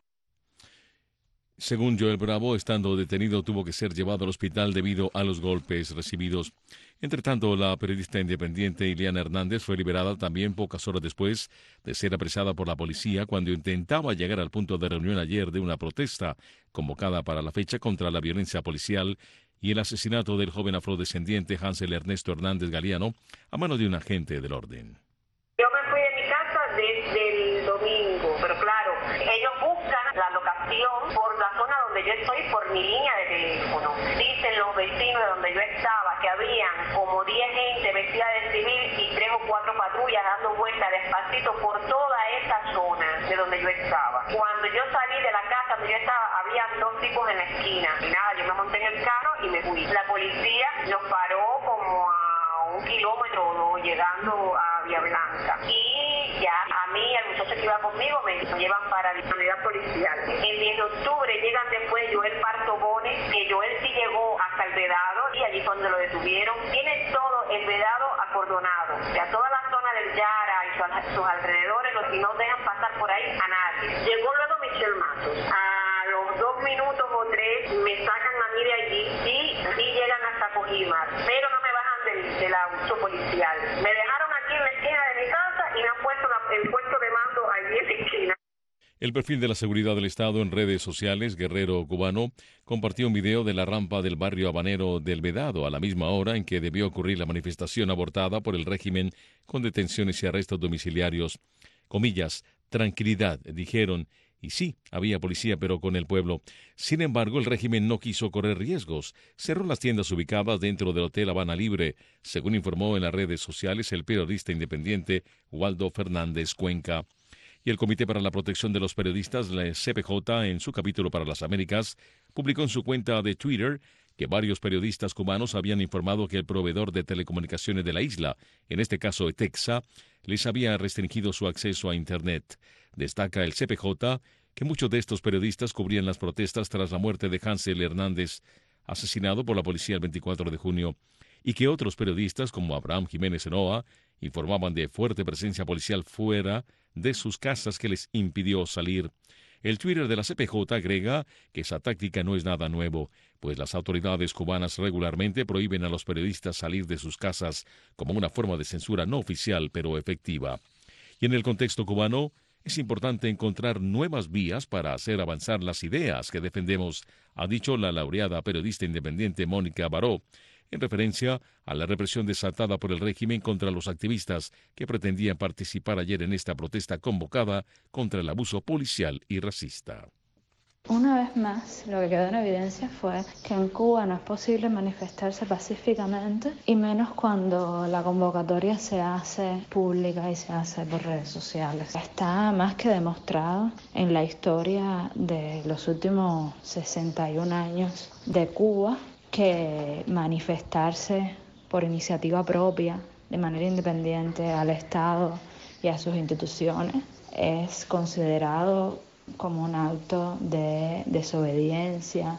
Según Joel Bravo, estando detenido, tuvo que ser llevado al hospital debido a los golpes recibidos. Entre tanto, la periodista independiente Ileana Hernández fue liberada también pocas horas después de ser apresada por la policía cuando intentaba llegar al punto de reunión ayer de una protesta convocada para la fecha contra la violencia policial y el asesinato del joven afrodescendiente Hansel Ernesto Hernández Galeano a mano de un agente del orden. Yo me fui de mi casa desde el domingo, pero claro, ellos buscan la locación por la zona donde yo estoy, por mi línea de teléfono. Dicen los vecinos de donde yo estaba que habían como diez gente vestida de civil y tres o cuatro patrullas dando vueltas despacito por toda esa zona de donde yo estaba. Cuando yo salí de la casa donde yo estaba, había dos tipos en la esquina. Y nada, yo me monté en el carro y me fui. La policía nos paró como a un kilómetro o dos llegando a Vía Blanca. Y ya a mí y al muchacho que iba conmigo me llevan para la unidad policial. El diez de octubre llegan después Joel Parto Bones, que Joel sí llegó hasta el Vedado y allí fue donde lo detuvieron. Tiene todo el Vedado acordonado. Ya toda la zona del Yara y sus alrededores, y no dejan pasar por ahí a nadie. Llegó luego Michelle Matos. A los dos minutos o tres me sacan a mí de allí y, y llegan hasta Cojimar, pero no me bajan del, del auto policial. Me dejaron aquí El perfil de la seguridad del Estado en redes sociales, Guerrero Cubano, compartió un video de la rampa del barrio habanero del Vedado a la misma hora en que debió ocurrir la manifestación abortada por el régimen con detenciones y arrestos domiciliarios. Comillas, tranquilidad, dijeron, y sí, había policía, pero con el pueblo. Sin embargo, el régimen no quiso correr riesgos. Cerró las tiendas ubicadas dentro del Hotel Habana Libre, según informó en las redes sociales el periodista independiente Waldo Fernández Cuenca. Y el Comité para la Protección de los Periodistas, la C P J, en su capítulo para las Américas, publicó en su cuenta de Twitter que varios periodistas cubanos habían informado que el proveedor de telecomunicaciones de la isla, en este caso ETEXA, les había restringido su acceso a Internet. Destaca el C P J que muchos de estos periodistas cubrían las protestas tras la muerte de Hansel Hernández, asesinado por la policía el veinticuatro de junio, y que otros periodistas, como Abraham Jiménez Enoa, informaban de fuerte presencia policial fuera de sus casas que les impidió salir. El Twitter de la C P J agrega que esa táctica no es nada nuevo, pues las autoridades cubanas regularmente prohíben a los periodistas salir de sus casas como una forma de censura no oficial pero efectiva. Y en el contexto cubano, es importante encontrar nuevas vías para hacer avanzar las ideas que defendemos, ha dicho la laureada periodista independiente Mónica Baró, en referencia a la represión desatada por el régimen contra los activistas que pretendían participar ayer en esta protesta convocada contra el abuso policial y racista. Una vez más, lo que quedó en evidencia fue que en Cuba no es posible manifestarse pacíficamente, y menos cuando la convocatoria se hace pública y se hace por redes sociales. Está más que demostrado en la historia de los últimos sesenta y un años de Cuba que manifestarse por iniciativa propia, de manera independiente al Estado y a sus instituciones, es considerado como un acto de desobediencia,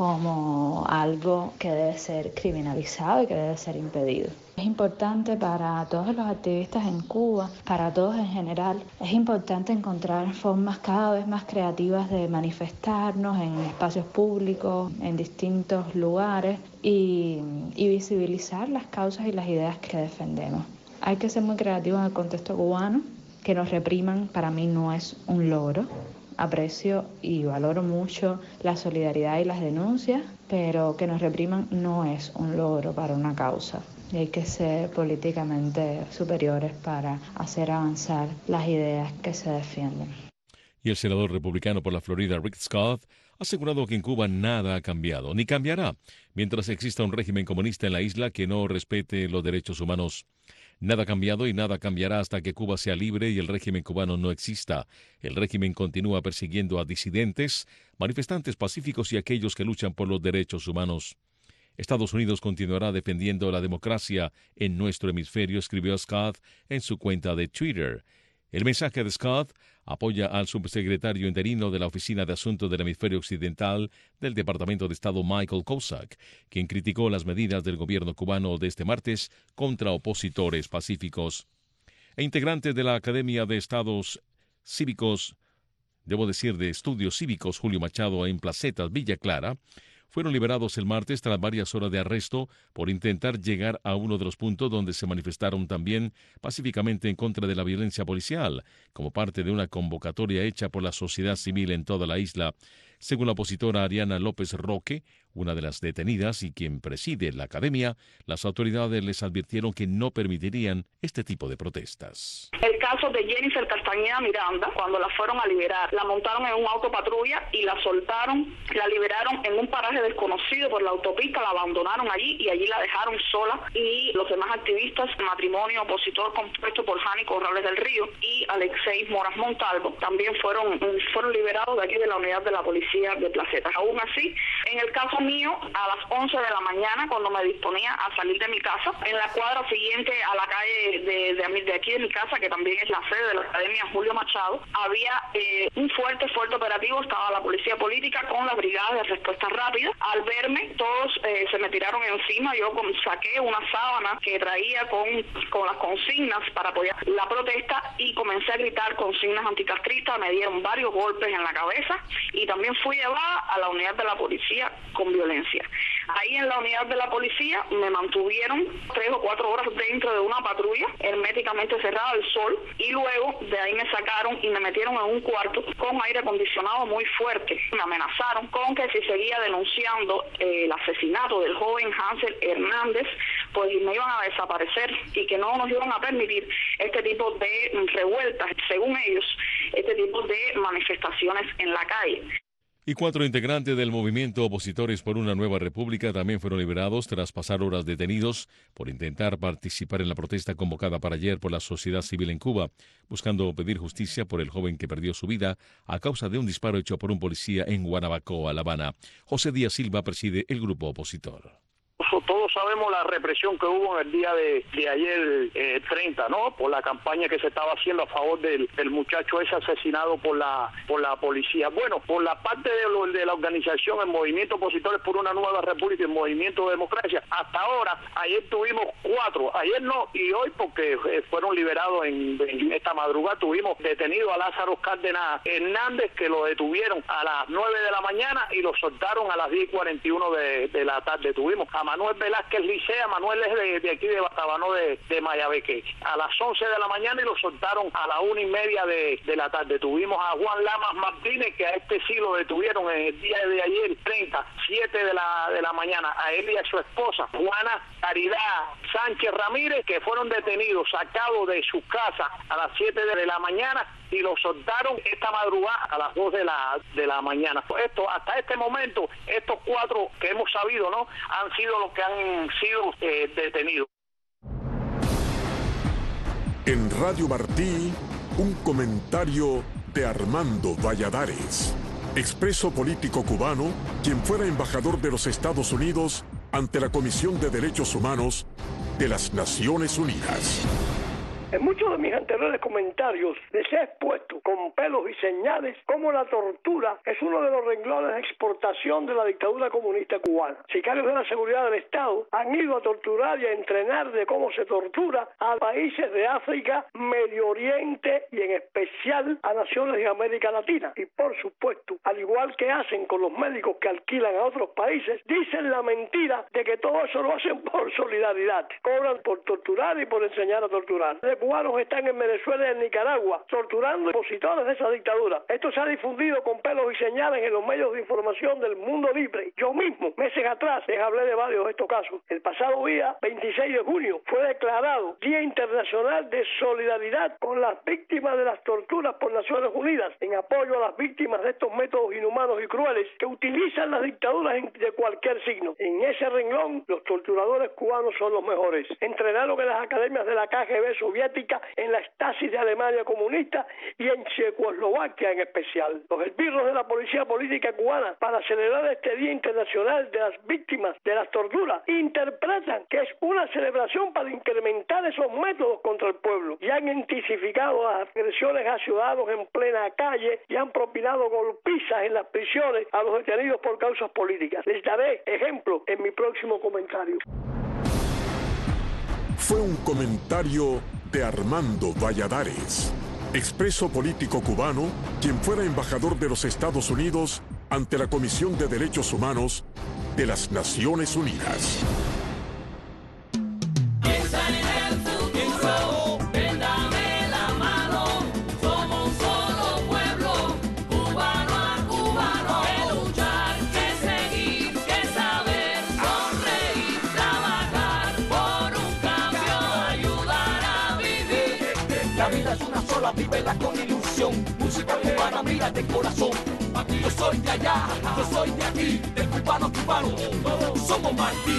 como algo que debe ser criminalizado y que debe ser impedido. Es importante para todos los activistas en Cuba, para todos en general, es importante encontrar formas cada vez más creativas de manifestarnos en espacios públicos, en distintos lugares y, y visibilizar las causas y las ideas que defendemos. Hay que ser muy creativos en el contexto cubano. Que nos repriman para mí no es un logro. Aprecio y valoro mucho la solidaridad y las denuncias, pero que nos repriman no es un logro para una causa. Y hay que ser políticamente superiores para hacer avanzar las ideas que se defienden. Y el senador republicano por la Florida, Rick Scott, ha asegurado que en Cuba nada ha cambiado, ni cambiará, mientras exista un régimen comunista en la isla que no respete los derechos humanos. Nada ha cambiado y nada cambiará hasta que Cuba sea libre y el régimen cubano no exista. El régimen continúa persiguiendo a disidentes, manifestantes pacíficos y aquellos que luchan por los derechos humanos. Estados Unidos continuará defendiendo la democracia en nuestro hemisferio, escribió Scott en su cuenta de Twitter. El mensaje de Scott apoya al subsecretario interino de la Oficina de Asuntos del Hemisferio Occidental del Departamento de Estado, Michael Kozak, quien criticó las medidas del gobierno cubano de este martes contra opositores pacíficos. E integrantes de la Academia de Estados Cívicos, debo decir de Estudios Cívicos Julio Machado en Placetas, Villa Clara, fueron liberados el martes tras varias horas de arresto por intentar llegar a uno de los puntos donde se manifestaron también pacíficamente en contra de la violencia policial, como parte de una convocatoria hecha por la sociedad civil en toda la isla. Según la opositora Ariana López Roque, una de las detenidas y quien preside la academia, las autoridades les advirtieron que no permitirían este tipo de protestas. El caso de Jennifer Castañeda Miranda, cuando la fueron a liberar, la montaron en un auto patrulla y la soltaron, la liberaron en un paraje desconocido por la autopista, la abandonaron allí y allí la dejaron sola, y los demás activistas, matrimonio opositor compuesto por Jani Corrales del Río y Alexei Moras Montalvo, también fueron, fueron liberados de aquí de la unidad de la policía de Placetas. Aún así, en el caso mío, a las once de la mañana, cuando me disponía a salir de mi casa, en la cuadra siguiente a la calle de, de, de aquí de mi casa, que también es la sede de la Academia Julio Machado, había eh, un fuerte, fuerte operativo. Estaba la policía política con la brigada de respuesta rápida. Al verme, todos eh, se me tiraron encima. Yo con, saqué una sábana que traía con, con las consignas para apoyar la protesta y comencé a gritar consignas anticastristas. Me dieron varios golpes en la cabeza y también fui llevada a la unidad de la policía con violencia. Ahí en la unidad de la policía me mantuvieron tres o cuatro horas dentro de una patrulla herméticamente cerrada al sol, y luego de ahí me sacaron y me metieron en un cuarto con aire acondicionado muy fuerte. Me amenazaron con que si seguía denunciando eh, el asesinato del joven Hansel Hernández, pues me iban a desaparecer y que no nos iban a permitir este tipo de revueltas, según ellos, este tipo de manifestaciones en la calle. Y cuatro integrantes del movimiento Opositores por una Nueva República también fueron liberados tras pasar horas detenidos por intentar participar en la protesta convocada para ayer por la sociedad civil en Cuba, buscando pedir justicia por el joven que perdió su vida a causa de un disparo hecho por un policía en Guanabacoa, La Habana. José Díaz Silva preside el grupo opositor. Todos sabemos la represión que hubo en el día de, de ayer eh, treinta, ¿no? Por la campaña que se estaba haciendo a favor del, del muchacho ese asesinado por la por la policía. Bueno, por la parte de, lo, de la organización, el Movimiento Opositores por una Nueva República y el Movimiento de Democracia, hasta ahora, ayer tuvimos cuatro, ayer no, y hoy porque eh, fueron liberados en, en esta madrugada, tuvimos detenido a Lázaro Cárdenas Hernández, que lo detuvieron a las nueve de la mañana y lo soltaron a las diez y cuarenta y uno de, de la tarde. Tuvimos a Manuel Velázquez Licea, Manuel es de, de aquí de Batabanó de, de Mayabeque, a las once de la mañana y lo soltaron a la una y media de, de la tarde. Tuvimos a Juan Lamas Martínez, que a este sí lo detuvieron en el día de ayer, treinta, siete de la, de la mañana, a él y a su esposa, Juana Caridad Sánchez Ramírez, que fueron detenidos, sacados de sus casas a las siete de la mañana y lo soltaron esta madrugada a las dos de la, de la mañana. Esto, hasta este momento, estos cuatro que hemos sabido, ¿no?, han sido los que han sido eh, detenidos. En Radio Martí, un comentario de Armando Valladares, expreso político cubano, quien fuera embajador de los Estados Unidos ante la Comisión de Derechos Humanos de las Naciones Unidas. En muchos de mis anteriores comentarios les he expuesto con pelos y señales cómo la tortura es uno de los renglones de exportación de la dictadura comunista cubana. Sicarios de la seguridad del Estado han ido a torturar y a entrenar de cómo se tortura a países de África, Medio Oriente y en especial a naciones de América Latina. Y por supuesto, al igual que hacen con los médicos que alquilan a otros países, dicen la mentira de que todo eso lo hacen por solidaridad. Cobran por torturar y por enseñar a torturar. Cubanos están en Venezuela y en Nicaragua torturando opositores de esa dictadura. Esto se ha difundido con pelos y señales en los medios de información del mundo libre. Yo mismo, meses atrás, les hablé de varios de estos casos. El pasado día veintiséis de junio fue declarado Día Internacional de Solidaridad con las víctimas de las torturas por Naciones Unidas, en apoyo a las víctimas de estos métodos inhumanos y crueles que utilizan las dictaduras de cualquier signo. En ese renglón, los torturadores cubanos son los mejores. Entrenaron en las academias de la K G B soviética, en la Stasi de Alemania comunista y en Checoslovaquia en especial. Los esbirros de la policía política cubana, para celebrar este Día Internacional de las Víctimas de las Torturas, interpretan que es una celebración para incrementar esos métodos contra el pueblo, y han intensificado las agresiones a ciudadanos en plena calle y han propinado golpizas en las prisiones a los detenidos por causas políticas. Les daré ejemplo en mi próximo comentario. Fue un comentario de Armando Valladares, expreso político cubano, quien fuera embajador de los Estados Unidos ante la Comisión de Derechos Humanos de las Naciones Unidas. Vívela con ilusión, música cubana, mira de corazón. Aquí yo soy de allá, yo soy de aquí, del cubano cubano, todos somos Martí.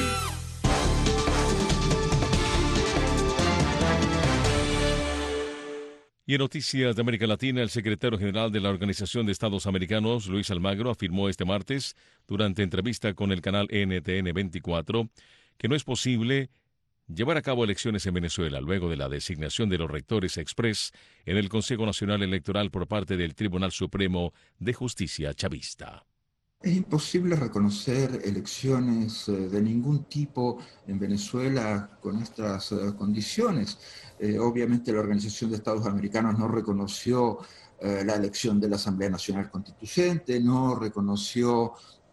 Y en noticias de América Latina, el secretario general de la Organización de Estados Americanos, Luis Almagro, afirmó este martes, durante entrevista con el canal N T N veinticuatro, que no es posible llevar a cabo elecciones en Venezuela luego de la designación de los rectores express en el Consejo Nacional Electoral por parte del Tribunal Supremo de Justicia chavista. Es imposible reconocer elecciones de ningún tipo en Venezuela con estas condiciones. Eh, obviamente la Organización de Estados Americanos no reconoció eh, la elección de la Asamblea Nacional Constituyente, no reconoció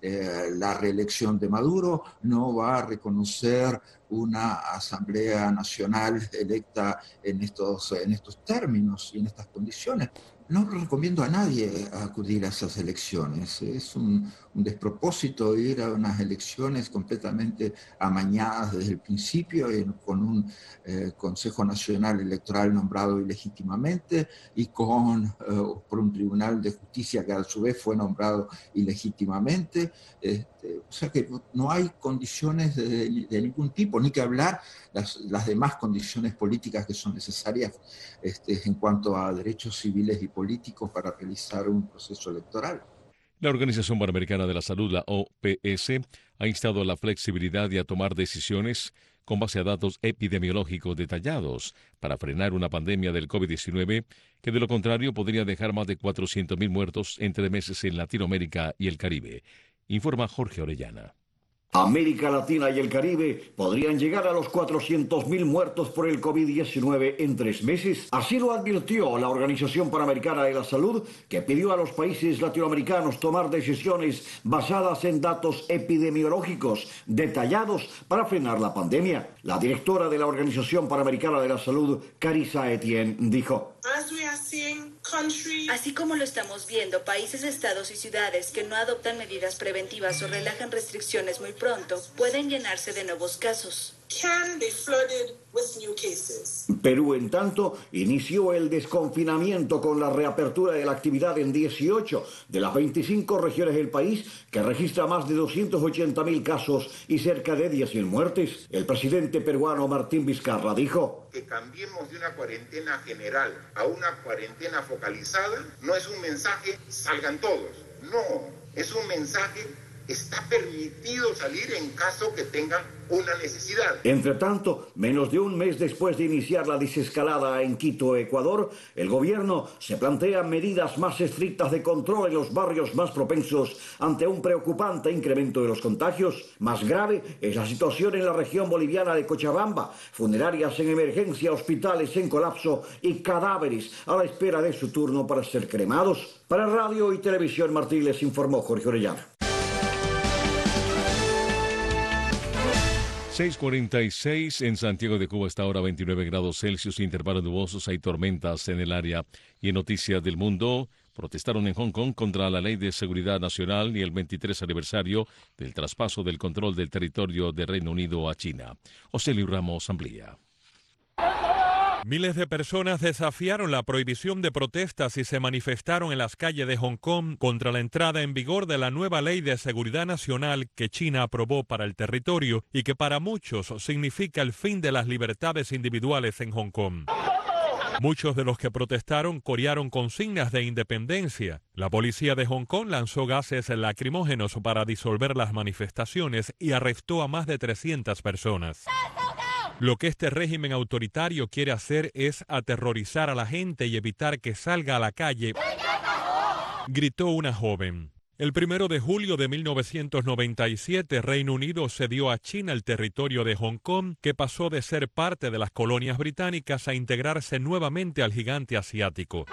eh, la reelección de Maduro, no va a reconocer una Asamblea Nacional electa en estos, en estos términos y en estas condiciones. No recomiendo a nadie acudir a esas elecciones. Es un, un despropósito ir a unas elecciones completamente amañadas desde el principio, y con un eh, Consejo Nacional Electoral nombrado ilegítimamente y con, eh, por un Tribunal de Justicia que a su vez fue nombrado ilegítimamente. Este, o sea que no hay condiciones de, de ningún tipo, ni que hablar las, las demás condiciones políticas que son necesarias este, en cuanto a derechos civiles y políticos para realizar un proceso electoral. La Organización Panamericana de la Salud, la O P S, ha instado a la flexibilidad y a tomar decisiones con base a datos epidemiológicos detallados para frenar una pandemia del COVID diecinueve que de lo contrario podría dejar más de cuatrocientos mil muertos en tres meses en Latinoamérica y el Caribe, informa Jorge Orellana. América Latina y el Caribe podrían llegar a los cuatrocientos mil muertos por el COVID diecinueve en tres meses. Así lo advirtió la Organización Panamericana de la Salud, que pidió a los países latinoamericanos tomar decisiones basadas en datos epidemiológicos detallados para frenar la pandemia. La directora de la Organización Panamericana de la Salud, Carissa Etienne, dijo: Así como lo estamos viendo, países, estados y ciudades que no adoptan medidas preventivas o relajan restricciones muy pronto pueden llenarse de nuevos casos. Perú, en tanto, inició el desconfinamiento con la reapertura de la actividad en dieciocho de las veinticinco regiones del país, que registra más de doscientos ochenta mil casos y cerca de diez mil muertes. El presidente peruano Martín Vizcarra dijo: que cambiemos de una cuarentena general a una cuarentena focalizada no es un mensaje salgan todos, no, es un mensaje está permitido salir en caso que tengan una necesidad. Entre tanto, menos de un mes después de iniciar la desescalada en Quito, Ecuador, el gobierno se plantea medidas más estrictas de control en los barrios más propensos ante un preocupante incremento de los contagios. Más grave es la situación en la región boliviana de Cochabamba, funerarias en emergencia, hospitales en colapso y cadáveres a la espera de su turno para ser cremados. Para Radio y Televisión Martí les informó Jorge Orellana. seis cuarenta y seis en Santiago de Cuba, hasta ahora veintinueve grados Celsius, intervalos nubosos, hay tormentas en el área. Y en Noticias del Mundo, protestaron en Hong Kong contra la Ley de Seguridad Nacional y el veintitrés aniversario del traspaso del control del territorio de Reino Unido a China. Ocelio Ramos amplía. Miles de personas desafiaron la prohibición de protestas y se manifestaron en las calles de Hong Kong contra la entrada en vigor de la nueva Ley de Seguridad Nacional que China aprobó para el territorio y que para muchos significa el fin de las libertades individuales en Hong Kong. Muchos de los que protestaron corearon consignas de independencia. La policía de Hong Kong lanzó gases lacrimógenos para disolver las manifestaciones y arrestó a más de trescientas personas. Lo que este régimen autoritario quiere hacer es aterrorizar a la gente y evitar que salga a la calle, gritó una joven. El primero de julio de mil novecientos noventa y siete, Reino Unido cedió a China el territorio de Hong Kong, que pasó de ser parte de las colonias británicas a integrarse nuevamente al gigante asiático.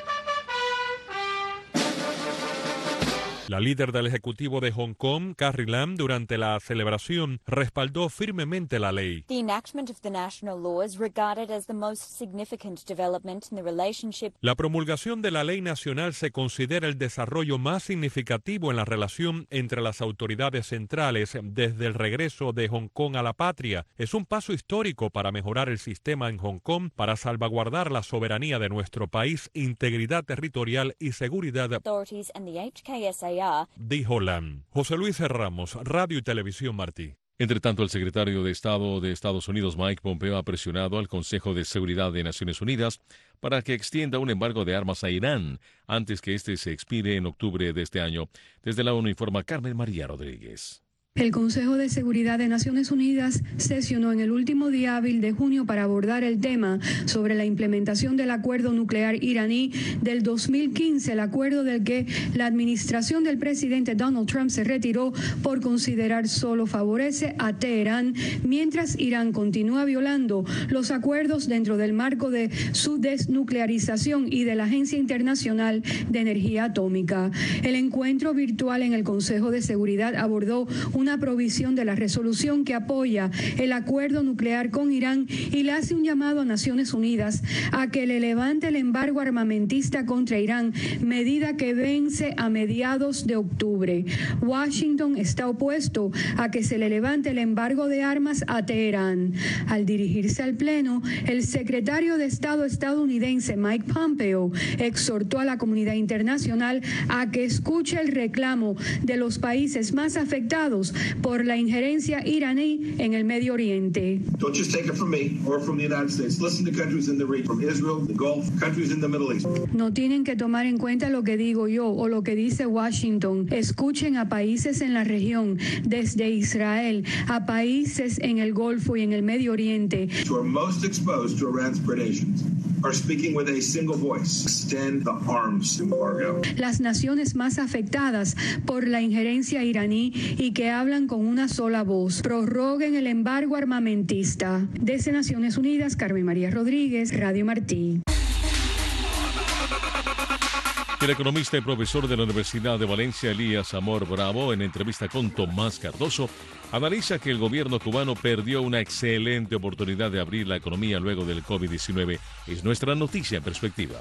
La líder del Ejecutivo de Hong Kong, Carrie Lam, durante la celebración, respaldó firmemente la ley. La promulgación de la ley nacional se considera el desarrollo más significativo en la relación entre las autoridades centrales desde el regreso de Hong Kong a la patria. Es un paso histórico para mejorar el sistema en Hong Kong, para salvaguardar la soberanía de nuestro país, integridad territorial y seguridad, dijo Lam. José Luis Ramos, Radio y Televisión Martí. Entre tanto, el secretario de Estado de Estados Unidos, Mike Pompeo, ha presionado al Consejo de Seguridad de Naciones Unidas para que extienda un embargo de armas a Irán antes que este se expire en octubre de este año. Desde la ONU informa Carmen María Rodríguez. El Consejo de Seguridad de Naciones Unidas sesionó en el último día hábil de junio para abordar el tema sobre la implementación del acuerdo nuclear iraní del dos mil quince, el acuerdo del que la administración del presidente Donald Trump se retiró por considerar solo favorece a Teherán, mientras Irán continúa violando los acuerdos dentro del marco de su desnuclearización y de la Agencia Internacional de Energía Atómica. El encuentro virtual en el Consejo de Seguridad abordó un una provisión de la resolución que apoya el acuerdo nuclear con Irán y le hace un llamado a Naciones Unidas a que le levante el embargo armamentista contra Irán, medida que vence a mediados de octubre. Washington está opuesto a que se le levante el embargo de armas a Teherán. Al dirigirse al Pleno, el secretario de Estado estadounidense Mike Pompeo exhortó a la comunidad internacional a que escuche el reclamo de los países más afectados por la injerencia iraní en el Medio Oriente. No tienen que tomar en cuenta lo que digo yo o lo que dice Washington. Escuchen a países en la región, desde Israel a países en el Golfo y en el Medio Oriente. Las naciones más afectadas por la injerencia iraní y que hablan con una sola voz. Prorroguen el embargo armamentista. Desde Naciones Unidas, Carmen María Rodríguez, Radio Martí. El economista y profesor de la Universidad de Valencia, Elías Amor Bravo, en entrevista con Tomás Cardoso, analiza que el gobierno cubano perdió una excelente oportunidad de abrir la economía luego del COVID diecinueve. Es nuestra noticia en perspectiva.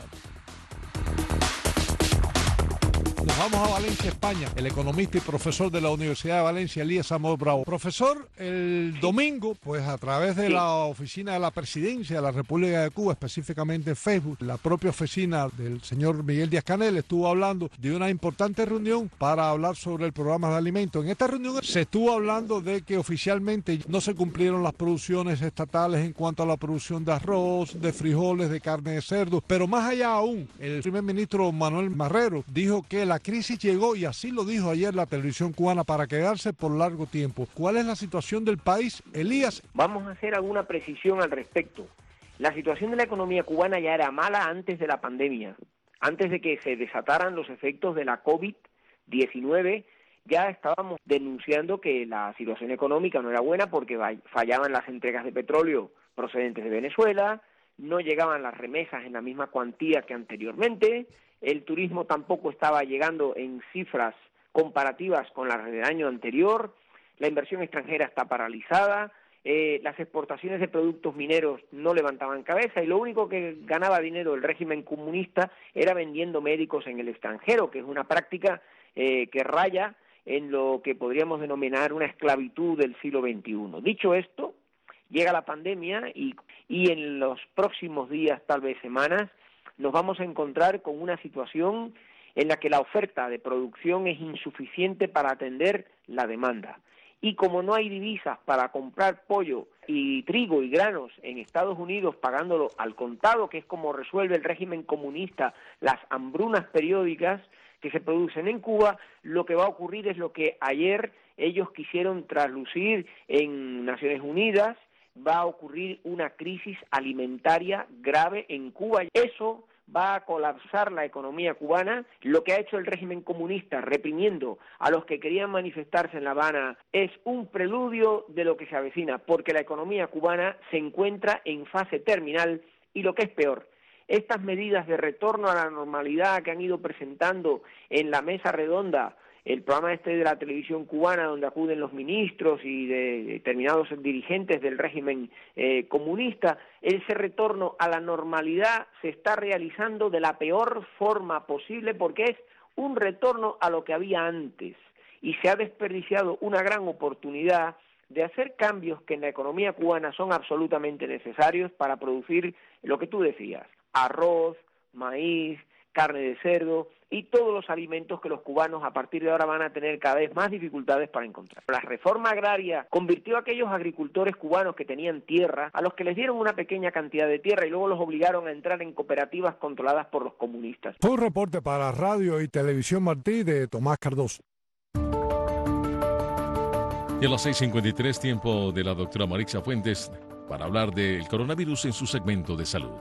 Nos vamos a Valencia, España. El economista y profesor de la Universidad de Valencia, Elías Amor Bravo. Profesor, el domingo, pues a través de la oficina de la Presidencia de la República de Cuba, específicamente en Facebook, la propia oficina del señor Miguel Díaz-Canel estuvo hablando de una importante reunión para hablar sobre el programa de alimentos. En esta reunión se estuvo hablando de que oficialmente no se cumplieron las producciones estatales en cuanto a la producción de arroz, de frijoles, de carne de cerdo, pero más allá aún, el primer ministro Manuel Marrero dijo que la crisis llegó, y así lo dijo ayer la televisión cubana, para quedarse por largo tiempo. ¿Cuál es la situación del país, Elías? Vamos a hacer alguna precisión al respecto. La situación de la economía cubana ya era mala antes de la pandemia. Antes de que se desataran los efectos de la COVID diecinueve, ya estábamos denunciando que la situación económica no era buena porque fallaban las entregas de petróleo procedentes de Venezuela, no llegaban las remesas en la misma cuantía que anteriormente, el turismo tampoco estaba llegando en cifras comparativas con las del año anterior, la inversión extranjera está paralizada, eh, las exportaciones de productos mineros no levantaban cabeza y lo único que ganaba dinero el régimen comunista era vendiendo médicos en el extranjero, que es una práctica eh, que raya en lo que podríamos denominar una esclavitud del siglo veintiuno. Dicho esto, llega la pandemia y, y en los próximos días, tal vez semanas, nos vamos a encontrar con una situación en la que la oferta de producción es insuficiente para atender la demanda. Y como no hay divisas para comprar pollo y trigo y granos en Estados Unidos pagándolo al contado, que es como resuelve el régimen comunista las hambrunas periódicas que se producen en Cuba, lo que va a ocurrir es lo que ayer ellos quisieron traslucir en Naciones Unidas. Va a ocurrir una crisis alimentaria grave en Cuba. Eso va a colapsar la economía cubana. Lo que ha hecho el régimen comunista reprimiendo a los que querían manifestarse en La Habana es un preludio de lo que se avecina, porque la economía cubana se encuentra en fase terminal y lo que es peor, estas medidas de retorno a la normalidad que han ido presentando en la mesa redonda, el programa este de la televisión cubana donde acuden los ministros y de determinados dirigentes del régimen eh, comunista, ese retorno a la normalidad se está realizando de la peor forma posible porque es un retorno a lo que había antes y se ha desperdiciado una gran oportunidad de hacer cambios que en la economía cubana son absolutamente necesarios para producir lo que tú decías, arroz, maíz, carne de cerdo y todos los alimentos que los cubanos a partir de ahora van a tener cada vez más dificultades para encontrar. La reforma agraria convirtió a aquellos agricultores cubanos que tenían tierra, a los que les dieron una pequeña cantidad de tierra y luego los obligaron a entrar en cooperativas controladas por los comunistas. Fue un reporte para Radio y Televisión Martí de Tomás Cardoso. Y a las seis cincuenta y tres, tiempo de la doctora Marixa Fuentes para hablar del coronavirus en su segmento de salud.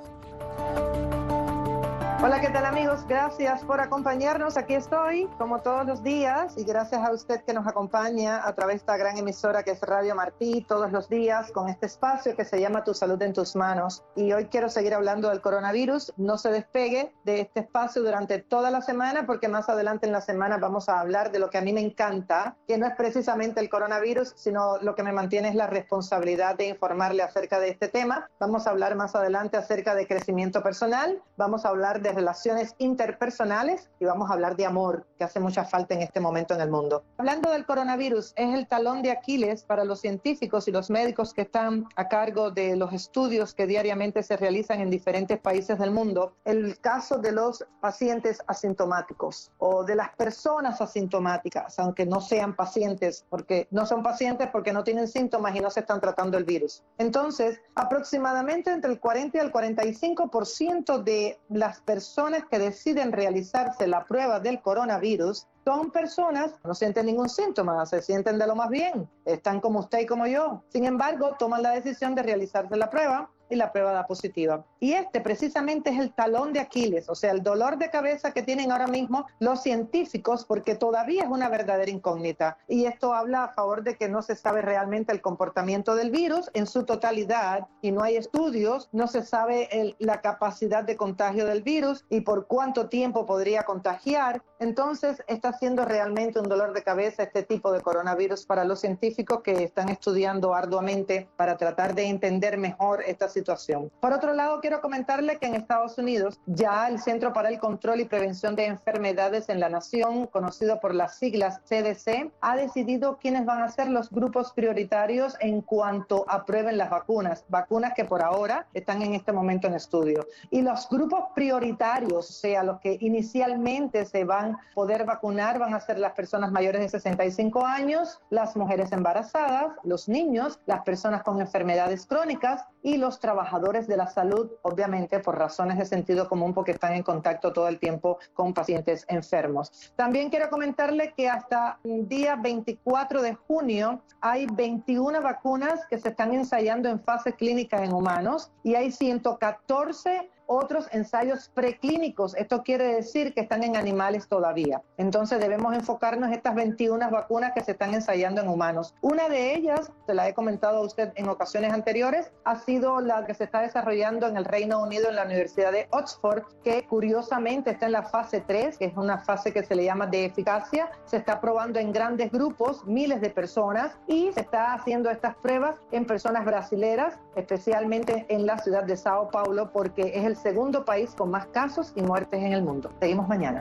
Hola, ¿qué tal amigos? Gracias por acompañarnos. Aquí estoy, como todos los días, y gracias a usted que nos acompaña a través de esta gran emisora que es Radio Martí, todos los días, con este espacio que se llama Tu Salud en Tus Manos. Y hoy quiero seguir hablando del coronavirus. No se despegue de este espacio durante toda la semana, porque más adelante en la semana vamos a hablar de lo que a mí me encanta, que no es precisamente el coronavirus, sino lo que me mantiene es la responsabilidad de informarle acerca de este tema. Vamos a hablar más adelante acerca de crecimiento personal, vamos a hablar de relaciones interpersonales y vamos a hablar de amor, que hace mucha falta en este momento en el mundo. Hablando del coronavirus, es el talón de Aquiles para los científicos y los médicos que están a cargo de los estudios que diariamente se realizan en diferentes países del mundo. El caso de los pacientes asintomáticos o de las personas asintomáticas, aunque no sean pacientes, porque no son pacientes porque no tienen síntomas y no se están tratando el virus. Entonces, aproximadamente entre el cuarenta y el cuarenta y cinco por ciento de las personas personas que deciden realizarse la prueba del coronavirus son personas que no sienten ningún síntoma, se sienten de lo más bien, están como usted y como yo. Sin embargo, toman la decisión de realizarse la prueba y la prueba da positiva. Y este precisamente es el talón de Aquiles, o sea, el dolor de cabeza que tienen ahora mismo los científicos, porque todavía es una verdadera incógnita. Y esto habla a favor de que no se sabe realmente el comportamiento del virus en su totalidad y no hay estudios, no se sabe el, la capacidad de contagio del virus y por cuánto tiempo podría contagiar. Entonces está siendo realmente un dolor de cabeza este tipo de coronavirus para los científicos que están estudiando arduamente para tratar de entender mejor esta situación. situación. Por otro lado, quiero comentarle que en Estados Unidos ya el Centro para el Control y Prevención de Enfermedades en la Nación, conocido por las siglas C D C, ha decidido quiénes van a ser los grupos prioritarios en cuanto aprueben las vacunas, vacunas que por ahora están en este momento en estudio. Y los grupos prioritarios, o sea, los que inicialmente se van a poder vacunar, van a ser las personas mayores de sesenta y cinco años, las mujeres embarazadas, los niños, las personas con enfermedades crónicas y los trabajadores de la salud, obviamente por razones de sentido común, porque están en contacto todo el tiempo con pacientes enfermos. También quiero comentarle que hasta el día veinticuatro de junio hay veintiuna vacunas que se están ensayando en fase clínica en humanos y hay ciento catorce otros ensayos preclínicos. Esto quiere decir que están en animales todavía. Entonces debemos enfocarnos en estas veintiuna vacunas que se están ensayando en humanos. Una de ellas, se la he comentado a usted en ocasiones anteriores, ha sido la que se está desarrollando en el Reino Unido en la Universidad de Oxford, que curiosamente está en la fase tres, que es una fase que se le llama de eficacia. Se está probando en grandes grupos, miles de personas, y se está haciendo estas pruebas en personas brasileras, especialmente en la ciudad de Sao Paulo, porque es el segundo país con más casos y muertes en el mundo. Seguimos mañana.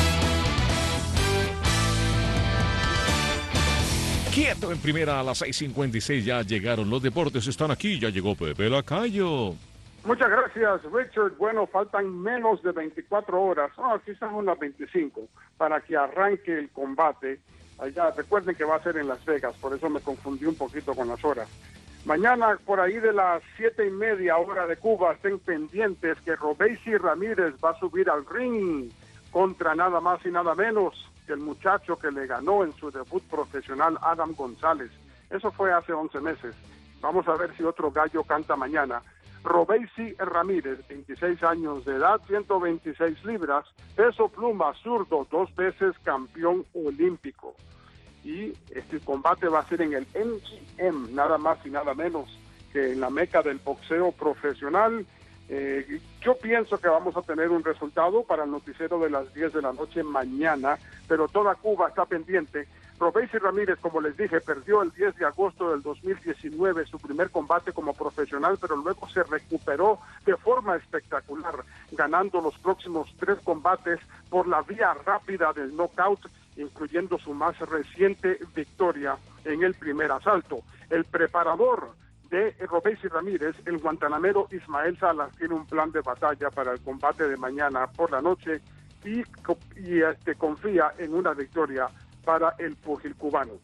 Quieto en primera a las seis cincuenta y seis, ya llegaron los deportes, están aquí, ya llegó Pepe Lacayo. Muchas gracias, Richard. Bueno, faltan menos de veinticuatro horas, oh, quizás unas veinticinco, para que arranque el combate. Allá, recuerden que va a ser en Las Vegas, por eso me confundí un poquito con las horas. Mañana, por ahí de las siete y media hora de Cuba, estén pendientes que Robeisy Ramírez va a subir al ring contra nada más y nada menos que el muchacho que le ganó en su debut profesional, Adam González. Eso fue hace once meses. Vamos a ver si otro gallo canta mañana. Robeisy Ramírez, veintiséis años de edad, ciento veintiséis libras, peso pluma, zurdo, dos veces campeón olímpico. Y este combate va a ser en el M G M, nada más y nada menos que en la meca del boxeo profesional. Eh, yo pienso que vamos a tener un resultado para el noticiero de las diez de la noche mañana, pero toda Cuba está pendiente. Robeisy Ramírez, como les dije, perdió el diez de agosto del dos mil diecinueve su primer combate como profesional, pero luego se recuperó de forma espectacular, ganando los próximos tres combates por la vía rápida del knockout, incluyendo su más reciente victoria en el primer asalto. El preparador de Robeisy Ramírez, el guantanamero Ismael Salas, tiene un plan de batalla para el combate de mañana por la noche y, y este, confía en una victoria para el púgil cubano.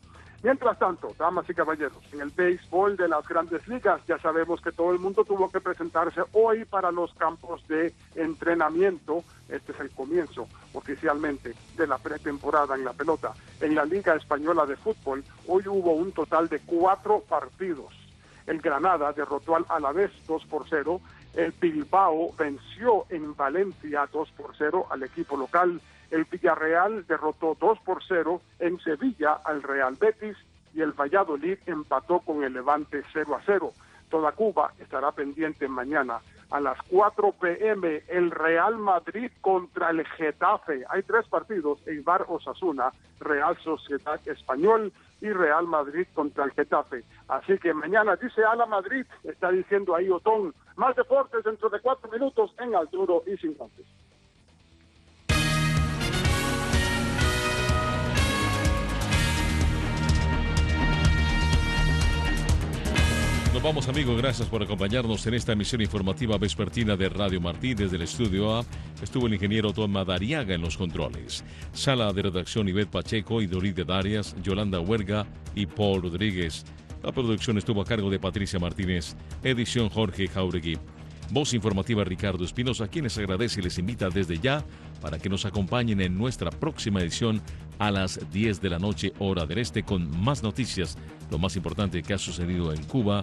Mientras tanto, damas y caballeros, en el béisbol de las grandes ligas ya sabemos que todo el mundo tuvo que presentarse hoy para los campos de entrenamiento. Este es el comienzo oficialmente de la pretemporada en la pelota. En la Liga Española de Fútbol, hoy hubo un total de cuatro partidos. El Granada derrotó al Alavés dos por cero. El Bilbao venció en Valencia dos por cero al equipo local. El Villarreal derrotó dos por cero en Sevilla al Real Betis y el Valladolid empató con el Levante cero a cero. Toda Cuba estará pendiente mañana a las cuatro pe eme el Real Madrid contra el Getafe. Hay tres partidos: Eibar Osasuna, Real Sociedad Español y Real Madrid contra el Getafe. Así que mañana dice a la Madrid, está diciendo ahí Otón. Más deportes dentro de cuatro minutos en Al Duro y Sin Guantes. Nos vamos, amigos, gracias por acompañarnos en esta emisión informativa vespertina de Radio Martí. Desde el estudio A estuvo el ingeniero Tom Madariaga en los controles. Sala de redacción Ivette Pacheco y Doride Darias, Yolanda Huerga y Paul Rodríguez. La producción estuvo a cargo de Patricia Martínez, edición Jorge Jauregui. Voz informativa Ricardo Espinosa, quien les agradece y les invita desde ya para que nos acompañen en nuestra próxima edición a las diez de la noche, hora del este, con más noticias, lo más importante que ha sucedido en Cuba